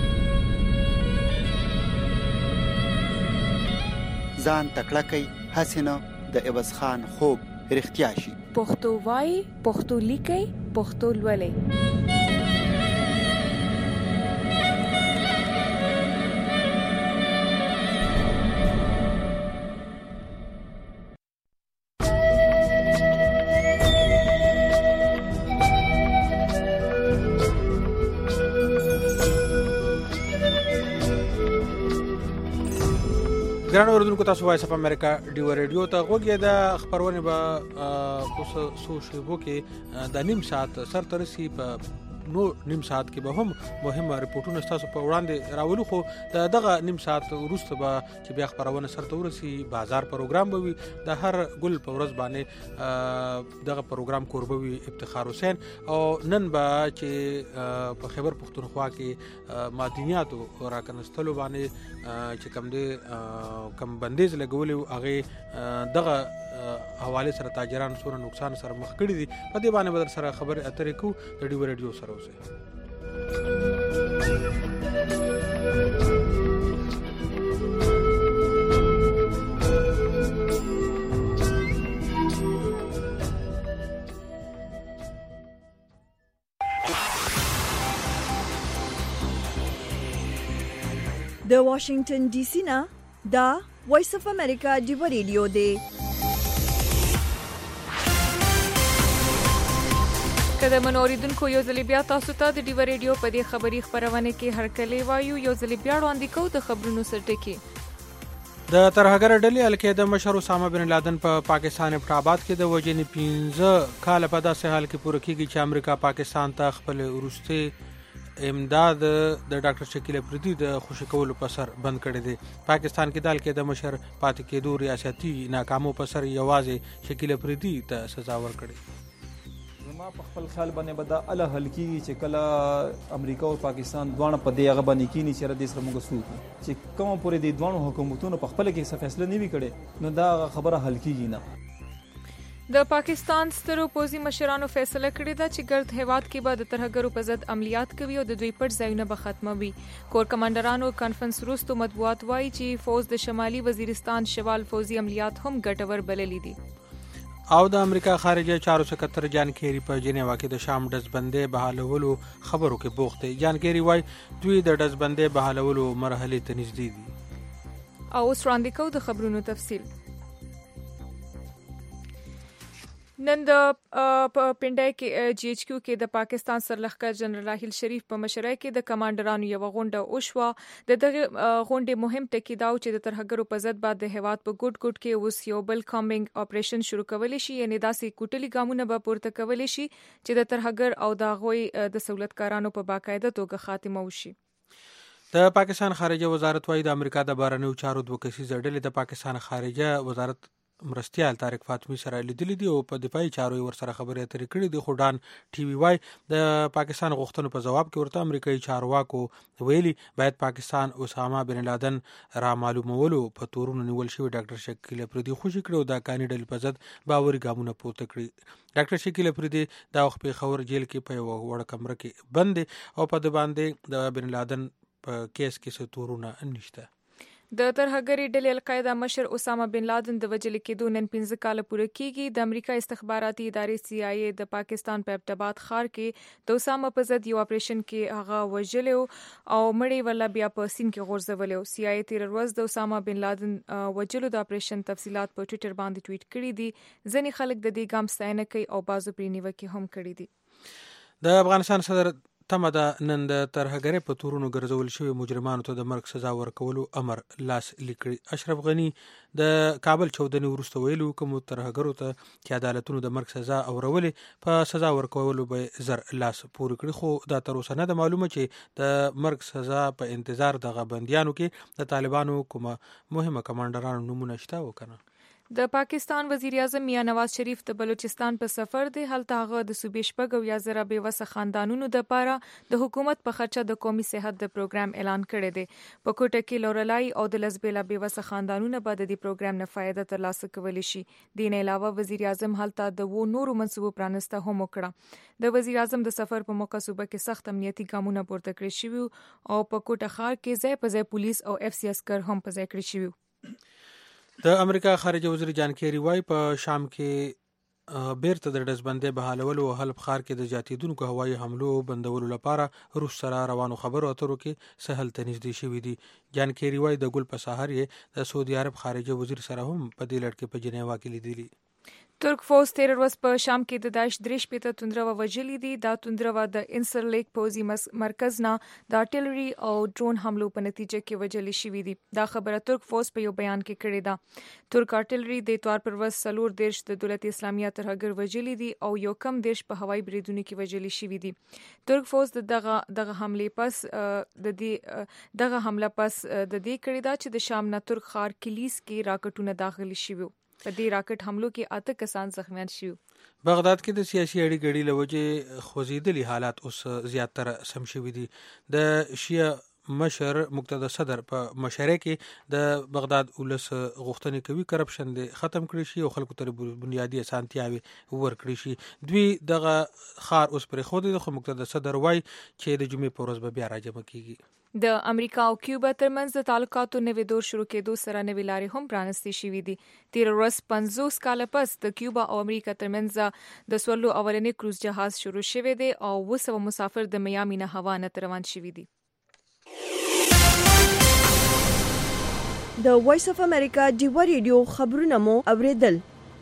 ځان تکړه کوي حسینه د عوض خان خوب رښتیا شي پښتو وای پښتو لیکي پښتو لولي ګران اوریدونکو تاسو وایس اف امریکا ډیو ریډیو ته غوږی د خبرونه به اوس سوشل کې د نیم ساعت سر ترسي په نو نیم ساعت کې به هم مهمه رپورټونه تاسو په وړاندې راولو خو دغه نیم ساعت وروسته به چې بیا خبرونه سره ورسي بازار پروګرام به وي د هر ګل په ورځ باندې دغه پروګرام کوربوي افتخار حسین او نن به چې په خیبر پختونخوا کې معدنیاتو راکنستلو باندې چې کم دي کم بندیز لګولې هغه دغه حواله سره تاجران سره نقصان سره مخ کړي دي په دې باندې بدر سره خبر اترې کو د ډیو ریډیو سره اوسه د واشنگټن ډي سي نه دا وایس اف امریکا ډیو ریډیو دی. کله منوریدونکو یو ځل بیا تاسو ته د ډیو ریډیو په دې خبری خبرونه کې هرکلی وایو. یو ځل بیا وړاندې کوو د خبرونو سرټکی. د ترهګر ډلې القاعده مشر اسامه بن لادن په پا پاکستان ابټاباد کې د وجنې پنځه کال په داسې حال کې پوره کیږي چې امریکا پاکستان ته خپل وروستي امداد د ډاکټر شکیل افریدي د خوشی کولو په سر بند کړی دی. پاکستان کې د القاعده مشر پاتې کېدو ریاستي ناکامو په سر یوازې شکیل افریدي ته سزا ورکړي. ما په خپل خیال باندې به دا اله حل کېږي چې کله امریکا او پاکستان دواړه په دې هغه باندې کېني چې د سره موږ سوق چې کوم پورې د دوه حکومتونو په خپل کې څه فیصله نه وی کړي نو دا خبره حل کېږي نه. د پاکستان سترو پوځي مشرانو فیصله کړې ده چې ګرد هیواد کې به د ترهګرو په ضد عملیات کوي او د دوی پټ ځایونه به ختموي. کور کمانډرانو کانفرنس وروسته مطبوعات وایي چې فوج د شمالي وزیرستان شوال فوزي عملیات هم ګټور بللي دي. او د امریکا خارجه چارو سکرتر جان کیری په جنیوا کې د شام ډزبندۍ بحالولو خبرو کې بوخت دی. جان کیری وایي دوی د ډزبندۍ بحالولو مرحلې ته نږدې دي. او اوس وړاندې کوو د خبرونو تفصیل. نن د پنډای کې جی ایچ کیو کې د پاکستان سرلښکر جنرال راحیل شریف په مشرۍ کې د کمانډرانو یو غونډه وشوه. د دغه غونډې مهم ټکی دا و چې د ترهګرو په ضد بعد د هیواد په ګډ ګډ کې اوس یو بل کامبینګ اپریشن شروع کولی شي، یعنی داسې کوټلي ګامونه به پورته کولی شي چې د ترهګر او د غوي د سہولتکارانو په باقاعده توګه خاتمه وشي. د پاکستان خارجه وزارت وايي د امریکا د بهرنیو چارو دوه کسیزه ډلې د پاکستان خارجه وزارت مرستیال طارق فاطمی سره لیدلې دي او په دفاعي چارو ورسره خبرې اترې کړې دي. خو ډان ټي وی وايي د پاکستان غوښتنو په جواب کې ورته امریکایي چارواکو ویلي باید پاکستان اسامه بن لادن را معلومولو په تورونو نیول شوی ډاکټر شکیل افریدي خوشی کړو د کاني ډلې په ضد باوري ګامونه پورته کړی. ډاکټر شکیل افریدي د وخت په خبر جیل کې په یو وړ کمره کې بند او په د باندې د بن لادن په کیس کې څه تورونه نشته. د ترهګری ډلې القاعده مشر اسامه بن لادن د وجل کېدو نن پنځه کال پوره کیږي. د امریکا استخباراتي ادارې سی آی ای د پاکستان په ابټاباد ښار کې د اسامه په ضد یو اپریشن کې هغه وژلو او مړی ولا بیا په سین کې غورځولو. سی آی ای تیر ورځ د اسامه بن لادن وژلو د اپریشن تفصيلات په ټوئیټر باندې ټویټ کړي دي. ځینې خلک د دې ګام ستاینه کوي او بازو پرې نیوکه هم کړي دي. د افغانستان صدر تمه ده نن د ترهګرۍ په تورونو ګرځول شوی مجرمانو ته د مرګ سزا ورکولو امر لاس لیکړي. اشرف غنی د کابل چودنې وروسته ویلو کوم ترهګرو ته چې عدالتونو د مرګ سزا اورولې په سزا ورکولو به زر لاس پورې کړي. خو دا تر اوسه نه ده معلومه چې د مرګ سزا په انتظار د غبندیانو کې د طالبانو کومه مهمه کمانډرانو نمونه شته وکنه. د پاکستان وزیر اعظم میاں نواز شریف د بلوچستان په سفر دی. هلته هغه د صوبې شپږ او یا زره بې وسه خاندانونو د پاره د حکومت په خرچه د قومي صحت د پروګرام اعلان کړی دی. په کوټه کې لورلای او د لزبېلا بې وسه خاندانونو به د دې پروګرام نه فائدہ ترلاسه کولی شي. دین علاوه وزیر اعظم هلته د و نورو منصوبو پرانسته هم وکړه. د وزیر اعظم د سفر په موقع صوبه کې سخت امنیتي ګامونه پورته کړی شوي او په کوټه ښار کې ځای په ځای پولیس او اف سی عسكر هم په ځای کړی شوي. د امریکا خارجه وزیر جان کیری وايي په شام کې بیرته د ډزبندۍ بحالولو او حلب ښار کې د زیاتیدونکو هوایي حملو بندولو لپاره روس سره روانو خبرو اترو کې سهل ته نږدې شوي دي. جان کیری وايي د ګل په سحر یې د سعودي عرب خارجه وزیر سره هم په دې لړ کې په جنیوا کې لیدلي. ترک فوز تیر ورځ په شام کې د داعش درې شپېته توندرو وژلي دي. دا توندرو د انسر لیک پوزي مرکز نه د ارټلري او ډرون حملو په نتیجه کې وژلي شوي دي. دا خبره ترک فوز په یو بیان کې کړې ده. ترک ارټلري د اتوار پر ورځ څلور دیرش د دولت اسلامیه ترهګر وژلي دي او یو کم دیرش په هوایي بریدونو کې وژلي شوي دي. ترک فوز دغه دغه حمله پس د دې دغه حمله پس د دې کړې ده چې د شام نه ترک ښار کلیس کې راکټونه داخلي شوي. په دې راکټ حملو کې اته کسان زخمیان شوي. بغداد کې د سیاسي اړیکو ګډي لوجه خوځیدلي حالات اوس زیاتره سم شوي دي. د شیعه مشر مقتدى صدر په مشره کې د بغداد ولس غوښتنې کوي کرپشن د ختم کړي شي او خلکو ته بنیادی اسانتیاوي ورکړي شي. دوی دغه خار اوس پر خو د مقتدى صدر وای چې د جمعې په ورځ به بیا راجمع کیږي. د امریکا او کیوبا ترمنځ د تعلقاتو نوې دور شروع کېدو سره نوې لارې هم پرانستې شوې دي. تیر ورځ پنځوس کاله پس د کیوبا او امریکا ترمنځ د سوړلو اولنې کروز جهاز شروع شوی دی او اوه سوه مسافر د میامي نه هوا نه روان شوي دي. د وایس اف امریکا ډیوا ریډیو خبرونه مو اوریدل.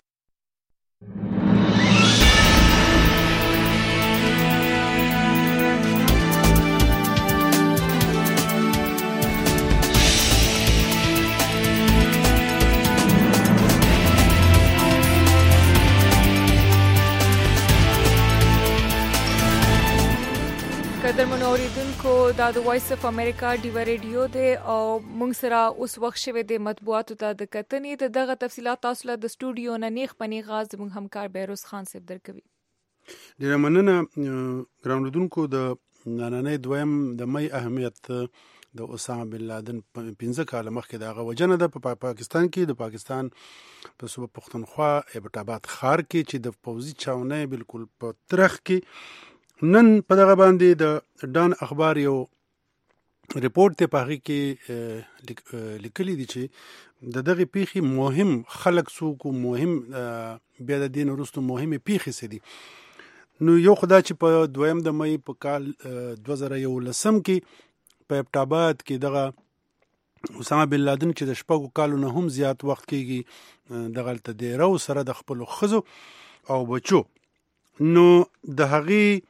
قدرمنو اوریدونکو دا د وایس اف امریکا ډیوا ریډیو دی او موږ سره اوس وخت شوه د مطبوعاتو ته د کتنې د دغه تفصيلات تاسو له د استودیو نه نیخ پنی غاز موږ همکار بیروز خان صاحب درکوي. ډیر مننه ګراوندونکو. د نننې دویم د مې اهمیت د اسامه بن لادن پنځه کال مخکې د هغه وجنه د پا پاکستان کې د پاکستان په صوبه پښتونخوا ایبټاباد ښار کې چې د پوزي چاونه بالکل په ترخ کې نن په دغه باندې د ډان اخبار یو ریپورت ته پاغي کې لیکلي دي چې د دغه پیخي مهم خلک څوک مهم بیا د دین وروسته مهمه پیخي سدي. نو یو خدای چې په دویم د مې په کال دوه زره یولسم کې په ایبټاباد کې دغه اسامه بن لادن چې د شپږو کالو نه هم زیات وخت کېږي دغه ته دی راو سره د خپل خزو او بچو. نو د هغه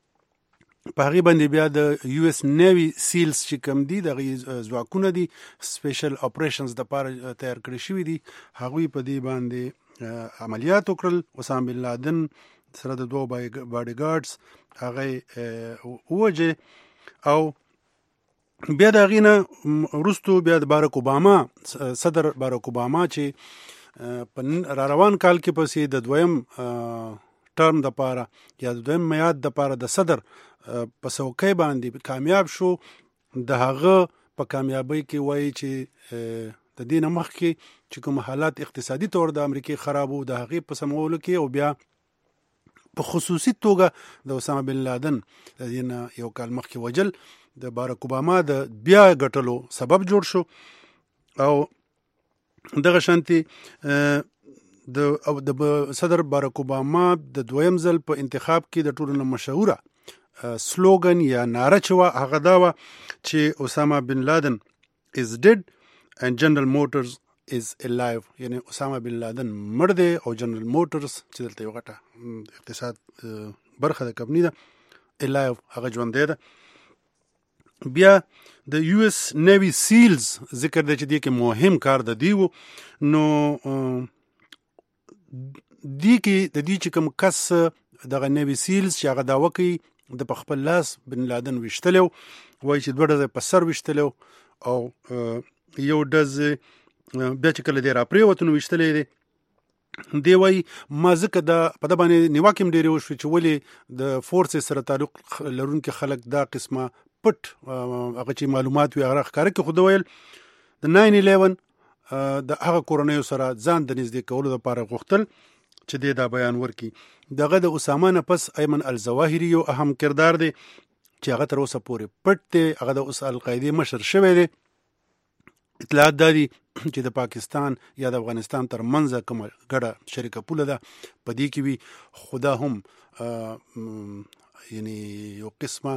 په هغه باندې بیا د یو اس نیوی سیلز چې کوم دي د ځواکونه دي سپیشل اپریشنز د پاره تیار کړی شوی دي هغه په دې باندې عملیات وکړل. اسامه بن لادن سره د دوه باډي ګارډز هغه وجه او بیا د غینه وروستو بیا د باراک اوباما صدر باراک اوباما چې په را روان کال کې پسې د دویم ټرم د پاره یا د دویم میاد د پاره د صدر په څوکۍ باندې کامیاب شو. د هغه په کامیابی کې وایي چې د دې نه مخکې چې کوم حالات اقتصادي تور د امریکای خرابو د هغه په سمولو کې او بیا په خصوصي توګه د اسامه بن لادن د دې نه یو کال مخکې وجل د باراک اوباما د بیا ګټلو سبب جوړ شو. او دغه شانتي د او د صدر باراک اوباما د دویم ځل په انتخاب کې د ټولو مشهوره سلوګن یا ناره چې وا هغه دا و چې اسامه بن لادن is dead and General Motors is alive. یعنی اسامه بن لادن مړ دی او جنرال موټرز چې دلته یو غټه اقتصاد برخه د کمپنی ده alive هغه ژوند دی. بیا د یو اس نیوی سیلز ذکر دی چې دی کې مهم کار د دیو. نو دی کې د دې چې کوم کس دغه نیوی سیلز چې هغه دا وکي د خپل لاس بن لادن وشتلو وای چې دوه ډزې په سر وشتلو او یو ډز بیا چې کله دی را پریوتنو وشتلې دی دی وای ما ځکه د په د باندې نیواکم ډیره وشو چې ولې د فورس سره تعلق لرونکي خلک دا قسمه پټ هغه چې معلومات وي هغه ښکار کې خو ویل د ناین الیون د هغه کورونیو سره ځان د نږدې کولو لپاره غوښتل چې د دا بیان ورکي. دغه د اسامه نه پس ایمن الظواهری یو اهم کردار دی چې هغه تر اوسه پورې پټ دی. هغه د اوس القاعده مشر شوی دی. اطلاعات دادي چې د پاکستان یا د افغانستان تر منځ کوم ګډه شریکه پوله ده په دې کې وي خدا هم یعنی یو قسمه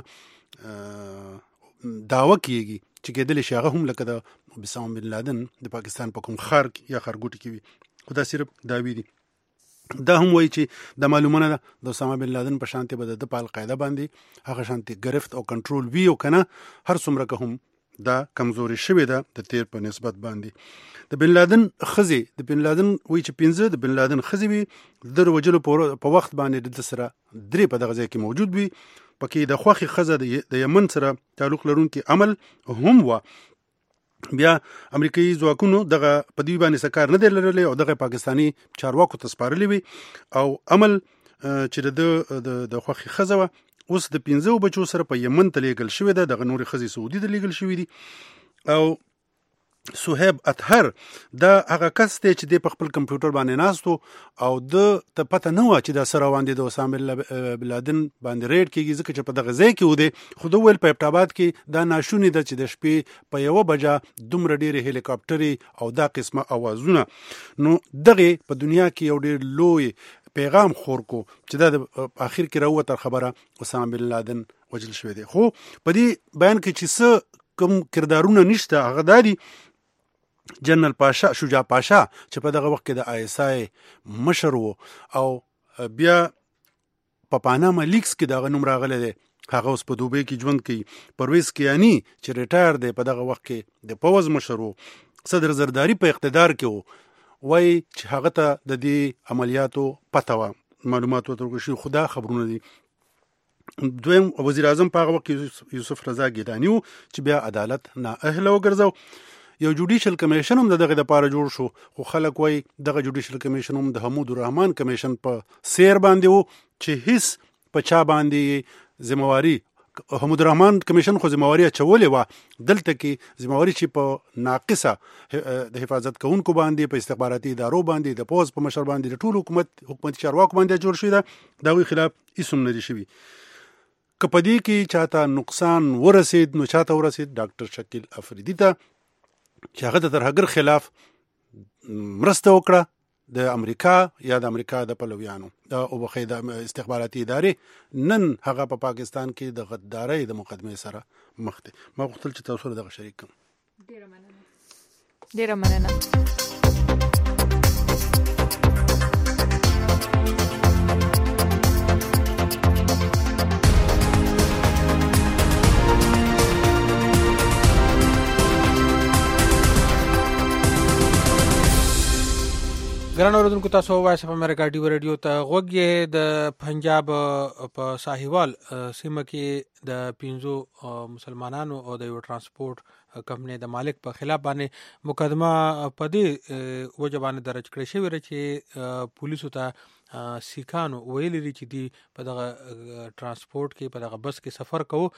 داوا کیږي چې کېدل شي هغه هم لکه د اسامه بن لادن د پاکستان په کوم خار یا خارګوټي کې وي. خدا صرف داوی دي. دا هم وایي چې د معلومونه ده د اسامه بن لادن په شانتي به د القاعده باندې هغه شانتي گرفت او کنټرول وی او کنه هر څومره که هم دا کمزوري شوی ده د تیر په نسبت باندې. د بن لادن خزي د بن لادن وایي چې پنځه د بن لادن خزي وي د وجلو په وخت باندې د سره درې په دغه ځای کې موجود وي. پکې د خوخي خزه د یمن سره تعلق لرونکي عمل هم و. بیا امریکایي ځواکونو دغه په دې باندې سکار نه دی لرلی او دغه پاکستانی چارواکو ته سپارلی وي او عمل چې د د خوخي خزه و اوس د پنځو بچو سره په یمن ته لیږل شوی ده. دغه نوري خزي سعودي ته لیږل شوی دي. او صہیب اطهر دا هغه کس دی چې د خپل کمپیوټر باندې ناستو او د ته پته نه و چې دا سره باندې د اسامه بن لادن باندې ریډ کیږي ځکه چې په دغه ځای کې و دی خو دوی په ایبټاباد کې دا ناشونی ده چې د شپې په یو بجا دومره ډېر هلیکاپټري او دا قسمه اوازونه. نو دغه په دنیا کې یو ډېر لوی پیغام خور کو چې دا د اخر کې راوته خبره اسامه بن لادن وجل شوی دی. خو په دې بیان کې چې څه کوم کردارونه نشته هغه دادي جنرال پاشا شجاع پاشا چې په دغه وخت کې د آی اس آی مشر و او بیا په پاناما لیکس کې دغه نوم راغلی دی، هغه اوس په دوبۍ کې ژوند کوي. پرویز کیانی چې ریټایر دی په دغه وخت کې د پوز مشر و. صدر زرداری په اقتدار کې و، وای چې هغه ته د دې عملیاتو پته وه، معلومات ورته ورکړل شوي. خو دا خبرونه دي. دویم وزیر اعظم په هغه وخت کې یوسف رضا ګیلاني و چې بیا عدالت نااهله وګرځو. یو جوډیشل کمیشن هم دغه لپاره جوړ شو، خو خلک وایي دغه جوډیشل کمیشن هم د حمود الرحمن کمیشن په سیر باندې و چې هیڅ په چا باندې ذمہواری، حمود الرحمن کمیشن خو ذمہواری اچولې وه، دلته کې ذمہواری چې په ناقصه د حفاظت کوونکو باندې، په استخباراتي ادارو باندې، د پوز په مشر باندې، د ټول حکومت حکومتي چارواکو باندې جوړ شوی ده. دا وی خلاف هیڅ هم نه دي شوي. که په دې کې چاته نقصان ورسید نو چاته ورسید ډاکټر شکیل افریدي ته چې هغه د ترهګر خلاف مرسته وکړه د امریکا یا د امریکا د پلویانو او بخې د استخباراتي ادارې، نن هغه په پاکستان کې د غدارۍ د مقدمې سره مخ دی. ما غوښتل چې تاسو سره دغه شریک کړم. ډیره مننه. ډیره مننه. ګران اوریدونکو، تاسو وایس اف امریکا ډیو ریډیو ته غوږ یې. د پنجاب په ساحوال سیمه کې د پنځو مسلمانانو او د یو ترانسپورت کمپنۍ د مالک په خلاف باندې مقدمه په دې وجه باندې درج کړې شوې چې پولیسو ته سیکانو ویلي دي چې دی په دغه ترانسپورت کې په دغه بس کې سفر کوو،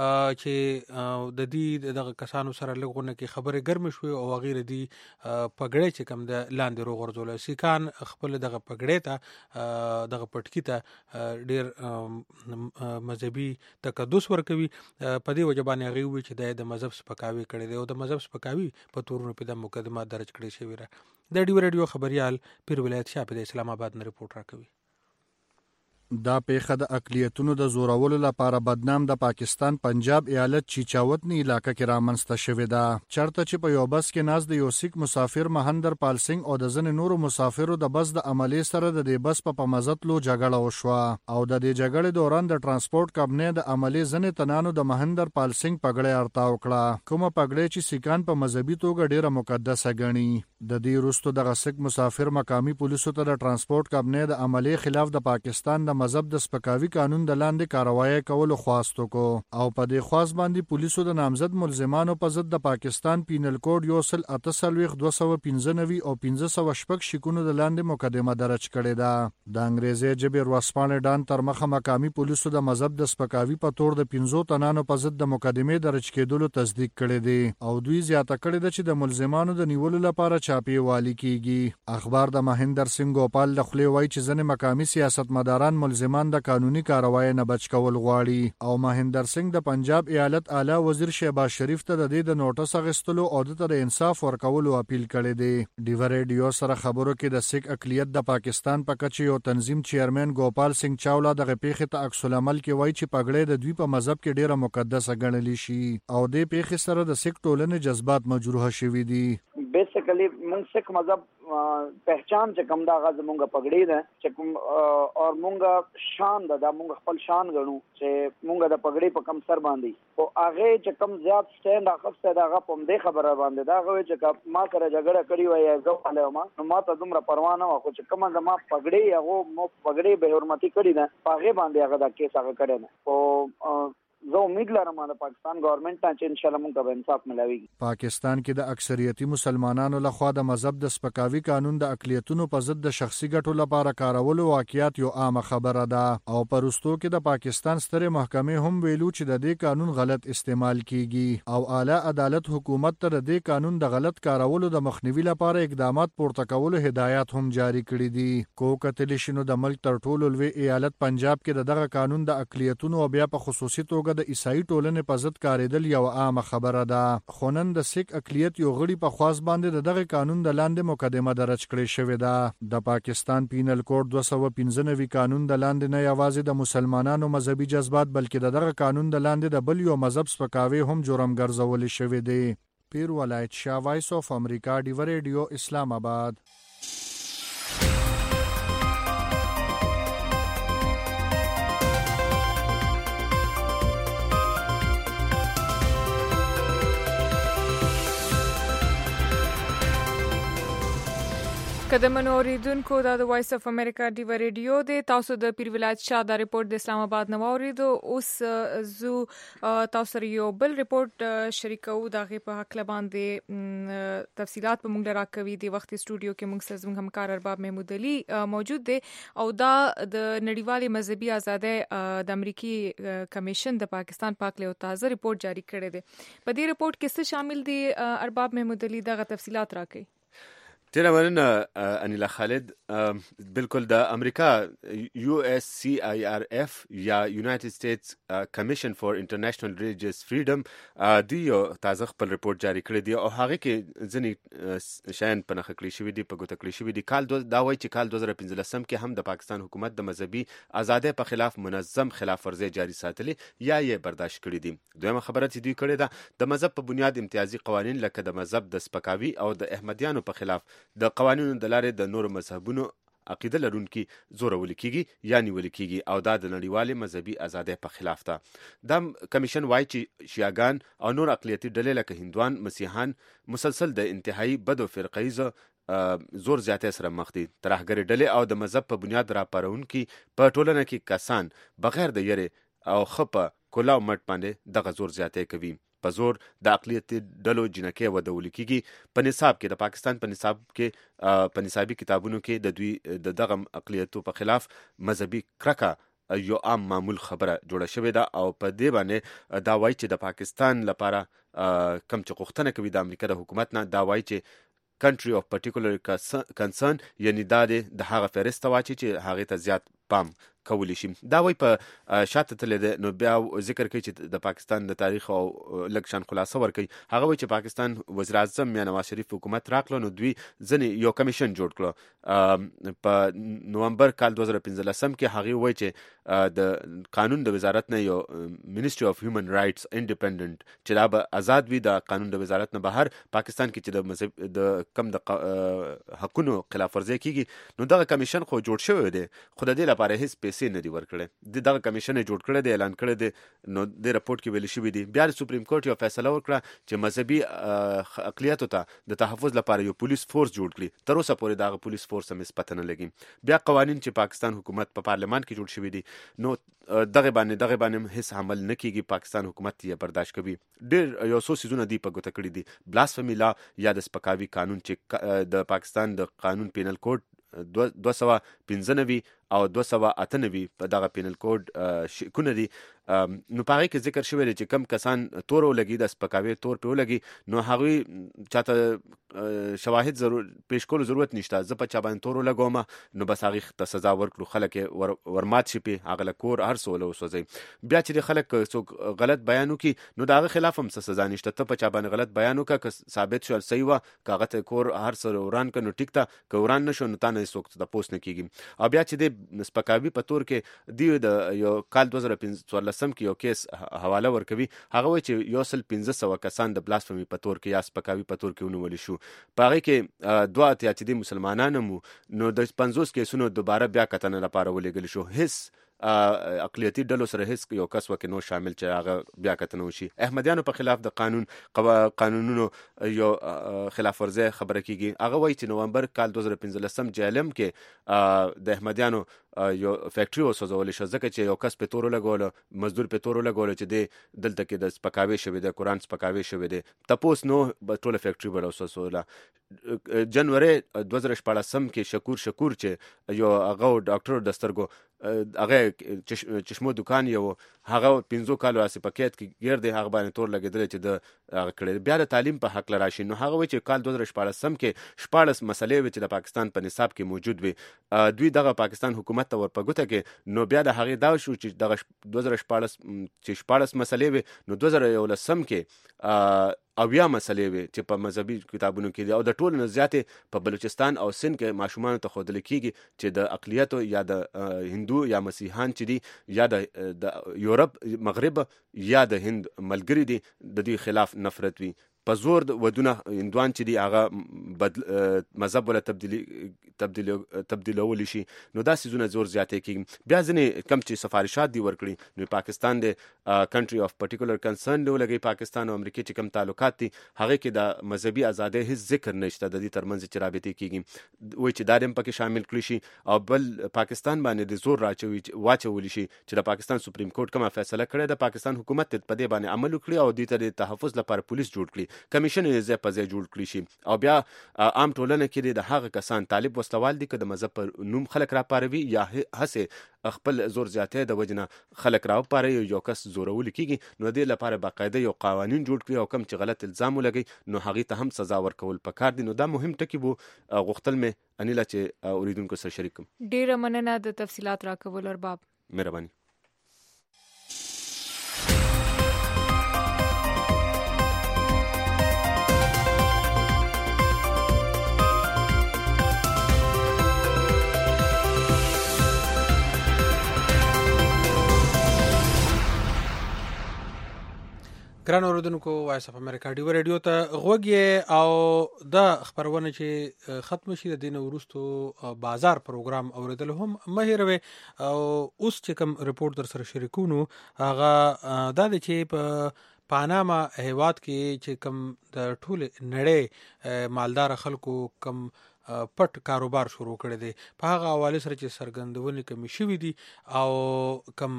چې د دې دغه کسانو سره لږونه کې خبرې ګرمې شوې او هغې د دې پګړۍ چې کوم د لاندې روغورځولی. سیکان خپل دغه پګړۍ ته دغه پټکي ته ډېر مذهبي تقدس ورکوي. په دې وجه باندې هغې وویل چې د مذهب سپکاوی کړی دی او د مذهب سپکاوي په تورونو پې د مقدمه درج کړې شوې ده. د ډیو ریډیو خبریال پیر ولایت شاه په اسلام آباد نه رپورټ راکوي. دا پیښه د اقلیتونو د زورولو لپاره بدنام د پاکستان پنجاب ایالت چیچاوتنی علاقې کې رامنځته شوې ده، چرته چې په یو بس کې ناز د یو سیک مسافر مهندر پال سنگ او د ځینې نورو مسافرو د بس د عملې سره د دې بس په پمزتلو جګړه وشوه او د دې جګړې دوران د ترانسپورت کمپنۍ د عملې ځینې تنانو د مهندر پال سنگ پګړۍ ارتاو کړه، کومه پګړۍ چې سیکان په مذهبي توګه ډیره مقدسه ګڼي. د دې وروسته دغه سیک مسافر مقامي پولیسو ته د ترانسپورت کمپنۍ د عملې خلاف د پاکستان د مذهب د سپکاوي قانون د لاندې کاروایی کولو خواست وکړو او په دې خواست باندې پولیسو د نامزد ملزمانو په ضد د پاکستان پینل کوډ یو سل اته څلوېښت دوه سوه پنځه نوي او پنځه سوه شپږ شکونو د لاندې مقدمه درج کړې ده. د انګریزي ژبې ورځپاڼې ډان تر مخه مقامي پولیسو د مذهب د سپکاوي په تور د پنځو تنانو په ضد د مقدمې درج کېدلو تصدیق کړی دی او دوی زیاته کړې ده چې د ملزمانو د نیولو لپاره چاپی والی کیږي. اخبار د مهندر سنگ ګوپال د خولې وایي چې ځینې مقامي سیاستمداران ملزمان د قانوني کاروایی نه بچ کول غواړي او مهندر سنگ د پنجاب ایالت اعلی وزیر شهباز شریف ته د دې د نوټس اخیستلو او د انصاف ورکولو اپیل کړی دی. ډیو ریډیو سره خبرو کې د سیک اقلیت د پاکستان په کچې یو تنظیم چیرمن ګوپال سنگ چاولا د پیښې ته عکس العمل کې وایي چې پګړۍ د دوی په مذهب کې ډیره مقدسه ګڼل شي او د پیښې سره د سیک ټولنې جذبات مجروح شوي دي. بیسیکلی مونږ سیک مذهب پہچان چې کوم دا غز مونږه پګړې ده چې کوم او مونږه شان ده دا مونږ خپل شان غنو چې مونږه د پګړې په کم سر باندې او هغه چې کم زیات سټیند اخسته دا غو پم دې خبره باندې دا غو چې ما سره جګړه کړی وای زه والے ما نو ما ته دومره پروا نه و خو چې کوم زما پګړې هغه مو پګړې به حرمتي کړی ده هغه باندې هغه دا کیس هغه کړی نه او زه امید لرم د پاکستان ګورنمنت ته چې ان شاء الله موږ ته انصاف ملويږي. پاکستان کې د اکثریتي مسلمانانو لخوا د مذهب د سپکاوي قانون د اقلیتونو په ضد د شخصي ګټو لپاره کارولو واقعیت یو عامه خبره ده او پرستو کې د پاکستان ستره محکمې هم ویلو چې د دې قانون غلط استعمال کیږي او اعلی عدالت حکومت ته د دې قانون د غلط کارولو د مخنیوي لپاره اقدامات پورته کولو هدایات هم جاری کړي دي. کو کتل شنو د ملک تر ټولو لوی ایالت پنجاب کې د دغه قانون د اقلیتونو او بیا په خصوصي توګه د عیسائی ټولنې په ضد کاریدل یو عامه خبره ده خو نن د سیک اقلیت یو غړي په خواست باندې دغه قانون د لاندې مقدمه درج کړې شوې ده. د پاکستان پینل کوډ دوه سوه پنځه نوي قانون د لاندې نه یوازې د مسلمانانو مذهبي جذبات بلکې دغه قانون د لاندې د بل یو مذهب سپکاوي هم جرم ګرځول شوی دی. پیر ولایت شاه، وایس اف امریکا، ډیو ریډیو، اسلام آباد. قدمنو اوریدونکو دا د وایس اف امریکا ډیو ریډیو دی. تاسو د پیر ولایت شاه دا ریپورت د اسلام آباد نو اوریدو. اوس زو تاسو سره یو بل ریپورت شریکو دا غي په حق باندې تفصيلات په مونږ راکوي. د وخت استودیو کې مونږ سره زموږ همکار ارباب محمود علي موجود دی او دا د نړیوالې مذهبي ازادۍ د امریکي کمیشن د پاکستان پاک له تازه ریپورت جاری کړی دی. په دې ریپورت کې څه شامل دي ارباب محمود علي دغه تفصيلات راکوي. تیرا مننه انیلا خالد. بالکل د امریکا یو اس سی آی آر اف یا یونایټډ سټیټس کمیشن فار انټرنیشنل ریلیجیس فریډم دی یو تازه خپل ریپورت جاری کړی دی او هغه کې ځینې شیان په نښه کړی شوي دي، په ګوته کړی شوي دي. کال دا وایي چې کال دوه زره پنځلسم کې هم د پاکستان حکومت د مذهبي ازادۍ په خلاف منظم خلاف ورزي جاری ساتلې یا یې برداشت کړی دي. دویمه خبره چې دوی کړې ده د مذهب په بنیاد امتیازي قوانین لکه د مذهب د سپکاوي او د احمدیانو په خلاف د قوانینو د لارې د نورو مذهبونو عقیده لرونکي زورول کیږي یا نیول کیږي او دا د نړیوالې مذهبي ازادۍ په خلاف ده. دا کمیشن وایي چې شیعاګان او نور اقلیتي ډلې لکه هندوان، مسیحیان مسلسل د انتهایی بد او فرقه‌ایزه زور زیاتې سره مخ دي. ترهګرې ډلې او د مذهب په بنیاد راپارونکي په ټولنه کې کسان بغیر د یری او خپه کلاو مټ باندې دغه زور زیاتې کوي. په زور د اقلیتي ډلو جنکې ودول کیږي. په نصاب کې د پاکستان په نصاب کې په نصابي کتابونو کې د دوی د دغه اقلیتو په خلاف مذهبي کرکه یو عام معمول خبره جوړه شوې ده او په دې باندې دا وایي چې د پاکستان لپاره کم چې غوښتنه کوي د امریکا د حکومت نه، دا وایي چې country of particular concern یعنی دا د هغه فهرست واچي چې هغه ته زیات پام کولی شي. دا وایي په شاته تللی دی. نو بیا ذکر کوي چې د پاکستان د تاریخ او لږ شان خلاصه ورکوي. هغه وایي چې پاکستان وزیر اعظم یا نواز شریف حکومت راکړه نو دوی ځینې یو کمیشن جوړ کړه په نومبر کال دوه زره پنځلسم کې. هغه وایي چې د قانون د وزارت نه یو منیسټري اف هیومن رائټس انډیپندنت چې دا به آزاد وي د قانون د وزارت نه بهر پاکستان کې چې د مذهب د کم د حقونو خلاف ورزي کیږي نو دغه کمیشن خو جوړ شوی دی خو د دې لپاره هیڅ پیسې نه دی ورکړي. د دغه کمیشن جوړ کړی دی، اعلان کړی دی. نو د رپورت کې ویل شوی دی بیا د سپریم کورټ یو فیصله وکړه چې مذهبي اقلیتو ته د تحفظ لپاره یو پولیس فورس جوړ کړي. تر اوسه پورې دغه پولیس فورس هم پته نه لګي. بیا قوانین چې پاکستان حکومت په پارلمان کې جوړ شوی دي نو دغه باندې دغه باندې هیڅ عمل نه کیږي. پاکستان حکومت یې برداشت کوي. ډېر یو څو سیزونه دی په ګوته کړی دي. بلاسفمی لا یا د سپکاوي قانون چې د پاکستان د قانون پینل کوډ دوه سوه پنځه نوي او دوه سوه اته نوي په دغه پینل کوډ شکونه دي. نو په هغې کې ذکر شوی دی چې کم کسان تور ولګي د سپکاوي تور پې ولګي نو هغوی چاته شواهد ضرور پیش کولو ضرورت نشته. زه په چا باندې تور ولګوم نو بس هغې ته سزا ورکړو، خلک یې ورمات شي پې هغه له کور هر څه وله وسوځوي. بیا چې د خلک څوک غلط بیان وکړي نو د هغه خلاف هم څه سزا نشته. ته په چا باندې غلط بیان وکړه که ثابت شو صحیح وه که هغه ته کور هر څه وران کړه نو ټیک ته، که وران نه شو نو تا نه څوک تپوس نه کېږي. او بیا چې د سپکاوي په تور کې دی د یو کال دوه زره څوارلسم کې یو کیس حواله ورکوي. هغه وایي چې یو سل پنځه سوه کسان د بلاسفمی په تور کې یا سپکاوي په تور کې ونیول شو. په هغې کې دوه اتیا چې دي مسلمانان هم نو د پنځوس کیسونو دوباره بیا کتنه لپاره ولېږل شو. هیڅ اقلیتي ډلو سره هیڅ یو کس وکې نو شامل چې هغه بیا کتنه وشي. احمدیانو په خلاف د قانون قانونونو یو خلاف ورزي خبره کیږي. هغه وایي چې نومبر کال دوه زره پنځلسم جیلم کې د احمدیانو یو فیکټری وسوځول شو ځکه چې یو کس په تور لګول مزدور په تور لګول چې د دلته کې د سپکاوي شوی د قرآن سپکاوي شوی دی تپوس نو ټوله فیکټری به وسوځوله. جنوري دوه زره شپاړسم کې شکور شکور چې یو هغه ډاکټر د سترګو هغه چشمو دکان یو هغه پنځو کالو اسپکیت کې ګیر دی هغه باندې تور لګیدل چې د هغه کړی. بیا د تعلیم په حق لراشي نو هغه وایي چې کال دوه زره شپاړسم کې شپاړس مسلې وي چې د پاکستان په نصاب کې موجود وي. دوی دغه پاکستان حکومت ته ورپګوته کې نو بیا د هغې دا شو چې دغه دوه زره شپاړس چې شپاړس مسلې وي نو دوه زره یولسم کې اویا مسلې وي چې په مذهبي کتابونو کې دي او د ټولو نه زیاتې په بلوچستان او سند کې ماشومانو ته ښودل کېږي چې د اقلیتو یا د هندو یا مسیحیان چې دي یا د یورپ مغرب یا د هند ملګري دي د دوی خلاف نفرت وي. په زور ودونه هندوان چې دی هغه بدل مذهب ولا تبدیلی تبدیل تبدیلول شي نو دا سيزونه زور زیاتې کیږي. بیا ځنې کم چې سفارشات دی ورکړي نو پاکستان د کنټری اف پارټیکولر کنسرن دی ولګي پاکستان او امریکا چې کم تعلقات دي هغه کې د مذهبي ازادۍ هیڅ ذکر نشته د دې ترمنځ چې رابطې کیږي وای چې دارم پکې شامل کړي شي او بل پاکستان باندې د زور راچوي واچول شي چې د پاکستان سپریم کورټ کومه فیصله کړې ده پاکستان حکومت په دې باندې عمل وکړي او د دې تحفظ لپاره پولیس جوړ کړي کمیشن یې ځای په ځای جوړ کړي شي او بیا عام ټولنه کې د هغه کسان طالب وسلوال دي که د مذهب پر نوم خلک را پاروي یا هڅه خپل زور زیاتې د وجنه خلک را پاره یو کس زورول کیږي نو د لپاره باقاعده یو قوانين جوړ کړي او کم چې غلط الزام ولګي نو هغه ته هم سزا ورکول پکار دي. نو دا مهم ټکی وو غوښتل مې انیلا چې اوریدونکو سره شریک کوم. ډیره مننه د تفصيلات راکول ارباب. مهرباني. ګران اوریدونکو وایس اف امریکا ډیو ریډیو ته غوږی او د خبرونه چې ختم شي د دین ورستو بازار پروګرام اوریدل هم مهیروي او اوس چې کوم رپورت در سره شریکونو هغه د دې چې په پاناما هیواد کې چې کوم د ټول نړۍ مالدار خلکو کم پټ کاروبار شروع کړی دی په هغه حواله سره چې سرګندونې کمی شوې دي او کم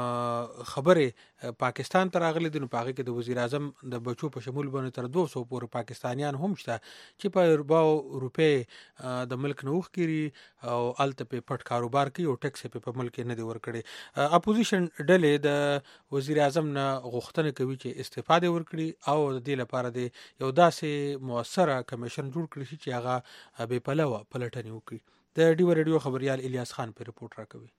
خبره پاکستان ته راغلي دي نو په هغه کې د وزیر اعظم د بچو په شمول باندې تر دوه سوه پورې پاکستانیان هم شته چې په ارباو روپې د ملک نه وښکري او الته په پټ کاروبار کوي او ټیکس په ملک نه دی ورکړي. اپوزیشن ډلې د وزیر اعظم نه غوښتنه کوي چې استفاده ورکړي او د دې لپاره د یو داسې موثره کمیشن جوړ کړي چې هغه به پلوه پلټنې وکړي. د ډیو ریډیو خبريال الیاس خان په رپورت راکوي.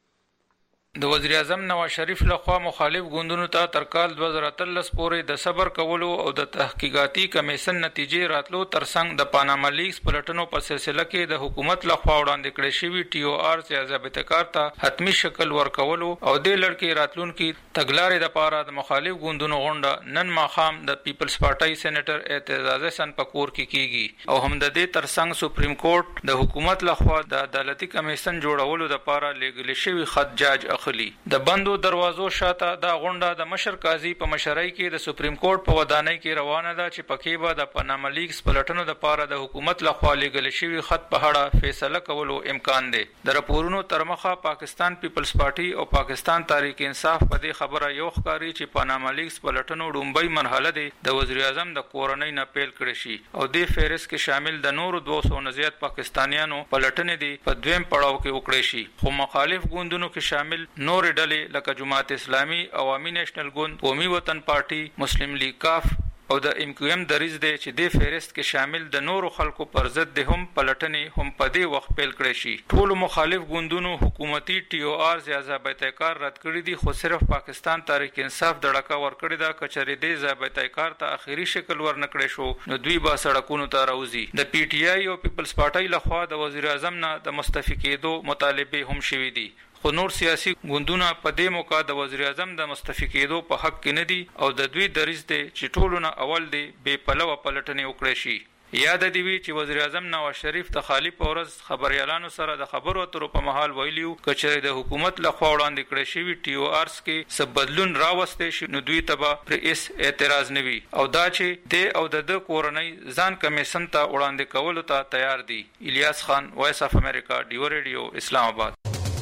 د وزیر اعظم نواز شریف لخوا مخالف ګوندونو ته تر کال دوه زره اتلس پورې د صبر کولو او د تحقیقاتي کمیشن نتیجې راتلو ترڅنګ د پاناما لیکس پلټنو په سلسله کې د حکومت لخوا وړاندې کړې شوی ټي او آر ضابطه کار ته حتمی شکل ورکولو او د لړکې راتلونکي تګلارې د پاره د مخالف ګوندونو غونډه نن ماخام د پیپلز پارټي سېنیټر اعتزاز حسن پکور کې کیږي او هم د دې ترڅنګ سپریم کورټ د حکومت لخوا د عدالتي کمیشن جوړولو د پاره لګل شوی خط جاج د بندو دروازو شاته د غونډه د مشر قاضي په مشرۍ کې د سپریم کورټ په ودانۍ کې روانه ده چې پکې به د پاناما لیکس پلټنو د پاره د حکومت لخوا لګل شوی خط په اړه فیصله کولو امکان دی. د راپورونو ترمخه پاکستان پیپلز پارټي او پاکستان تحریک انصاف په دې خبره یو ښکاری چې پاناما لیکس پلټنو ډومبۍ مرحله دی د وزیر اعظم د کورنۍ نه پیل کړی شي او د فهرست کې شامل د نورو دوه سوه نه زیات پاکستانیانو پلټنې دی په دویم پړاو کې وکړي شي. خو مخالف ګوندونو کې شامل نور ډلې لکه جماعت اسلامي، عوامي نیشنل ګوند، قومي وطن پارټي، مسلم لیگ کاف او د ام کیو ام دریز دی چې د فهرست کې شامل د نورو خلکو پر ضد د هم پلټنې هم په دې وخت پیل کړی شي. ټول مخالف ګوندونو حکومتي ټي او آر ضابطه کار رد کړی دي خو صرف پاکستان تحریک انصاف دړکا ور کړی دا کچری دی ضابطه کار ته اخیری شکل ور نکړی شو نو دوی با سړکونو ته راوځي. د پی ټی آی او پیپلز پارټي لخوا د وزیر اعظم نه د مستعفي کېدو مطالبه هم شوې دي خو نور سیاسي ګوندونه په دې موقع د وزیر اعظم د مستعفي کېدو په حق کې نه دي او د دوی دریځ دی چې ټولونه اول دی بې پلوه پلټنې وکړي شي. یاد دی وی چې وزیر اعظم نواز شریف د خالی پورز خبريالانو سره د خبرو اترو په محل ویلیو کچې د حکومت لخوا وړاندې کړی شوی ټي او آرز کې سب بدلون راوستي شي نو دوی تبا پر اس اعتراض نوي او دا چې د او د کورنۍ ځان کمیشن ته وړاندې کولو ته تیار دي. الیاس خان، وایس اف امریکا، ډیو ریډیو، اسلام آباد.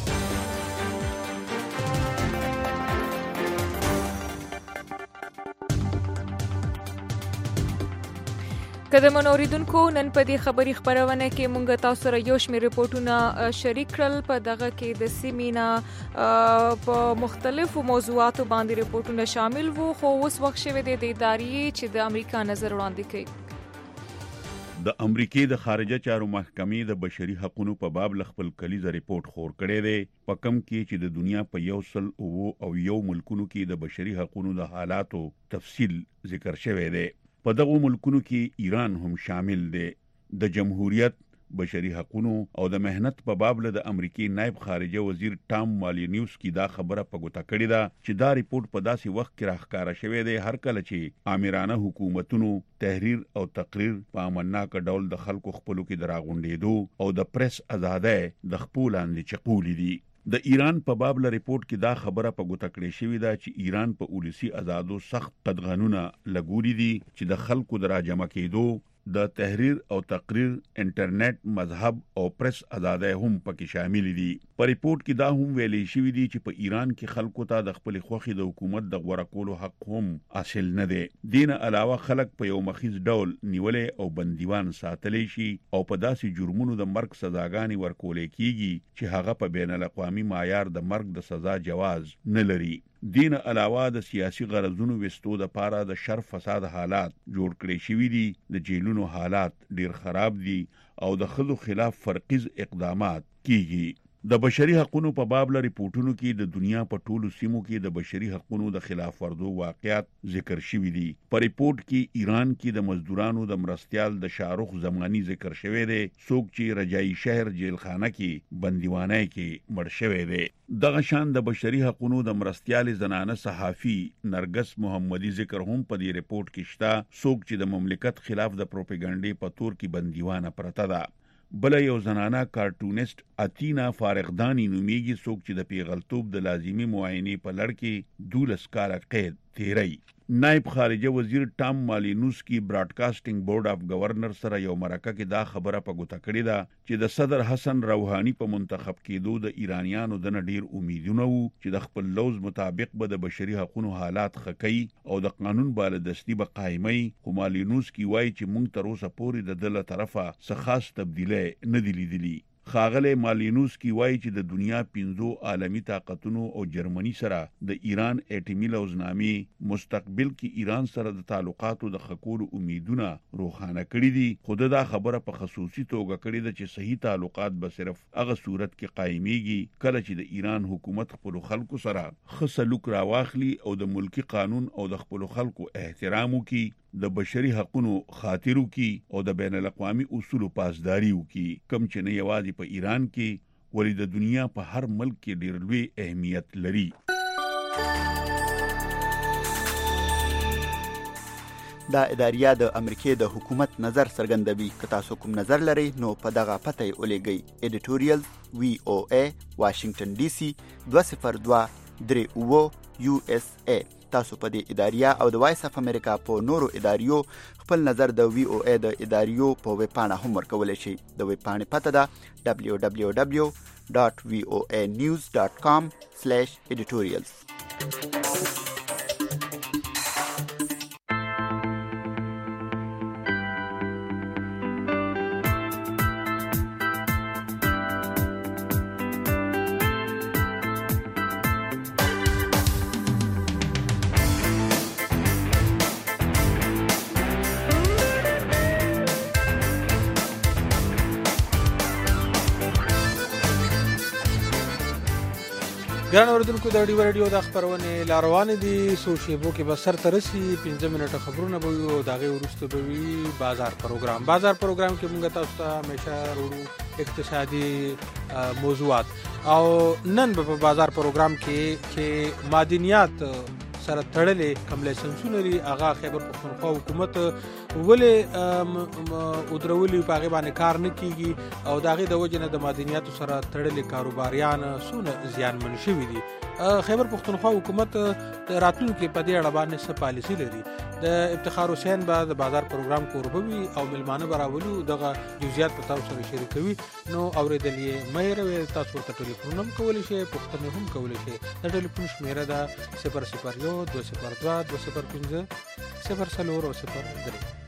قدمن اوریدونکو نن په دې خبري خبرونه کې مونږ تاسو سره یو شمېر ریپورتونه شریک کړل. په دغه کې د سیمینا په مختلفو موضوعاتو باندې ریپورتونه شامل وو خو اوس وخت شوی دی د ادارې چې د امریکا نظر وړاندې کوي. د امریکای د خارجه چارو محکمې د بشري حقوقو په باب خپل کلیزه ریپورت خور کړی دی په کم کې چې د دنیا په یو سل او یو ملکونو کې د بشري حقوقو د حالاتو تفصیل ذکر شوی دی. په دغه ملکونو کې ایران هم شامل دی. د جمهوریت بشري حقوقو او د مهنت په باب له د امریکای نائب خارجه وزیر ټام مالینیوس کی دا خبره په ګوته کړې ده چې دا ریپورت په داسې وخت کې راښکاره شوی دی هر کله چې آمرانه حکومتونو تحریر او تقریر په امنناک ډول د خلکو خپلو کې دراغونډېدو او د پریس ازادۍ د خپل لاندې چقولې دي. د ایران په باب له ریپورت کې دا خبره په ګوته کړې شوې ده چې ایران په ولسی ازادو سخت قدغنونه لګوري دي چې د خلکو د راجمع کېدو د تحریر او تقریر انټرنیټ مذهب او پریس ازادۍ هم پکې شامل دي. په ریپورت کې دا هم ویلې شوې دي چې په ایران کې خلکو ته د خپل خوخي د حکومت د غوړه کولو حق هم حاصل نه دی. دین علاوه خلک په یو مخیز ډول نیولې او بندیوان ساتلې شي او په داسې جرمونو د مرګ سزاګانې ورکولې کیږي چې هغه په بین الاقوامي معیار د مرګ د سزا جواز نه لري. دین علاوه د سیاسي غرضونو وستو د پاره د شر فساد حالات جوړ کړي شوی دي. د جیلونو حالات ډیر خراب دي او د خلکو خلاف فرقیز اقدامات کیږي. د بشري حقوقو په باب له ریپورتونو کې د دنیا په ټولو سیمو کې د بشري حقوقو د خلاف ورزو واقعیات ذکر شوي دي. په ریپورت کې ایران کې د مزدورانو د مرستيال د شاروخ زمانی ذکر شوی دی څوک چې رجایی شهر جیلخانه کې بندیوانه کې مړ شوی دی. دغه شان د بشري حقوقو د مرستيال زنانه صحافي نرګس محمدي ذکر هم په دې ریپورت کې شته څوک چې د مملکت خلاف د پروپاګاندا په تور کې بندیوانه پرته ده. بل یو زنانه کارټونیست اتینا فارغدانی نومیږي څوک چې د پیغلتوب د لازمی معاینې په لړ کې دولس کاله قید تیری. نائب خارجه وزیر ټام مالینوس کی براډکاسټینګ بورډ اف گورنر سره یو مرکه کې دا خبره په ګوته کړې ده چې د صدر حسن روحانی په منتخب کېدو د ایرانیانو د ډیر امیدونه وو چې د خپل لوز مطابق به د بشري حقوقو حالات خکې او د قانون بالادستی به قائمي. خو مالینوس کی وایي چې موږ تر اوسه پورې د دله طرفه څه خاص تبدیلی نه دی لیدلی. خاغله مالینوس کی وایي چې د دنیا پنځو عالمی طاقتونو او جرمني سره د ایران اټومي لوزنامې مستقبل کې ایران سره د تعلقاتو د خکول امیدونه روښانه کړي دي. خود دا خبره په خصوصي توګه کړي ده چې صحیح تعلقات به صرف هغه صورت کې قائميږي کله چې د ایران حکومت خپل خلکو سره ښه سلوک راواخلي او د ملکی قانون او د خپل خلکو احترام وکړي، د بشري حقوقو خاطرو کې او د بین الاقوامي اصولو پاسداري وکړي، کم چې نه یوازې په ایران کې ولې د دنیا په هر ملک کې ډېر لوی اهمیت لري. دا اداریه د امریکای د حکومت نظر څرګندوي. که تاسو کوم نظر لرئ نو په دغه پته یې ولېږئ. ایډیټوریال وی او ای واشنگټن ډي سي دوه صفر دوه درې اوه یو اس ای. تاسو په دې اداریه او د وایس اف امریکا په نورو اداریو خپل نظر د وی او ای د اداریو په ویب پاڼه هم ورکولی شئ. د ویب پاڼې پته ده دبلیو دبلیو دبلیو ډاټ وی او ای نیوز ډاټ کام سلیش ایډیټوریلز. ګران اوریدونکو د ډیو رادیو د خبرونه لاروانې دي سو شیبو کې به سر ترسي پنځه منټه خبرونه به وي او دغه ورسته به وي بازار پروګرام. بازار پروګرام کې موږ تاسو ته همیشه وروړو اقتصادي موضوعات او نن په بازار پروګرام کې چې معدنیات سره تړلې کوم لایسنسونه لري هغه خیبر پختونخوا حکومت ولې او درولي په هغه باندې کار نه کیږي او دغه د وجنه د معدنیاتو سره تړلې کاروباریان سونه زیانمن شوي دي. خیبر پختونخوا حکومت راتلونکي په دې اړه باندې څه پالیسي لري. د افتخار حسین به د بازار پروګرام کوربوي او ملمانه براولو دغه جزئیات په تاسو سره شریکوي. نو اوریدل یې مې روي تاسو ته ټلیفون هم کولی شئ پښتنه هم کولی شئ. د ټلیفون شمیره ده صفر صفر یو دوه صفر دوه دوه صفر پنځه صفر څلور او صفر درې.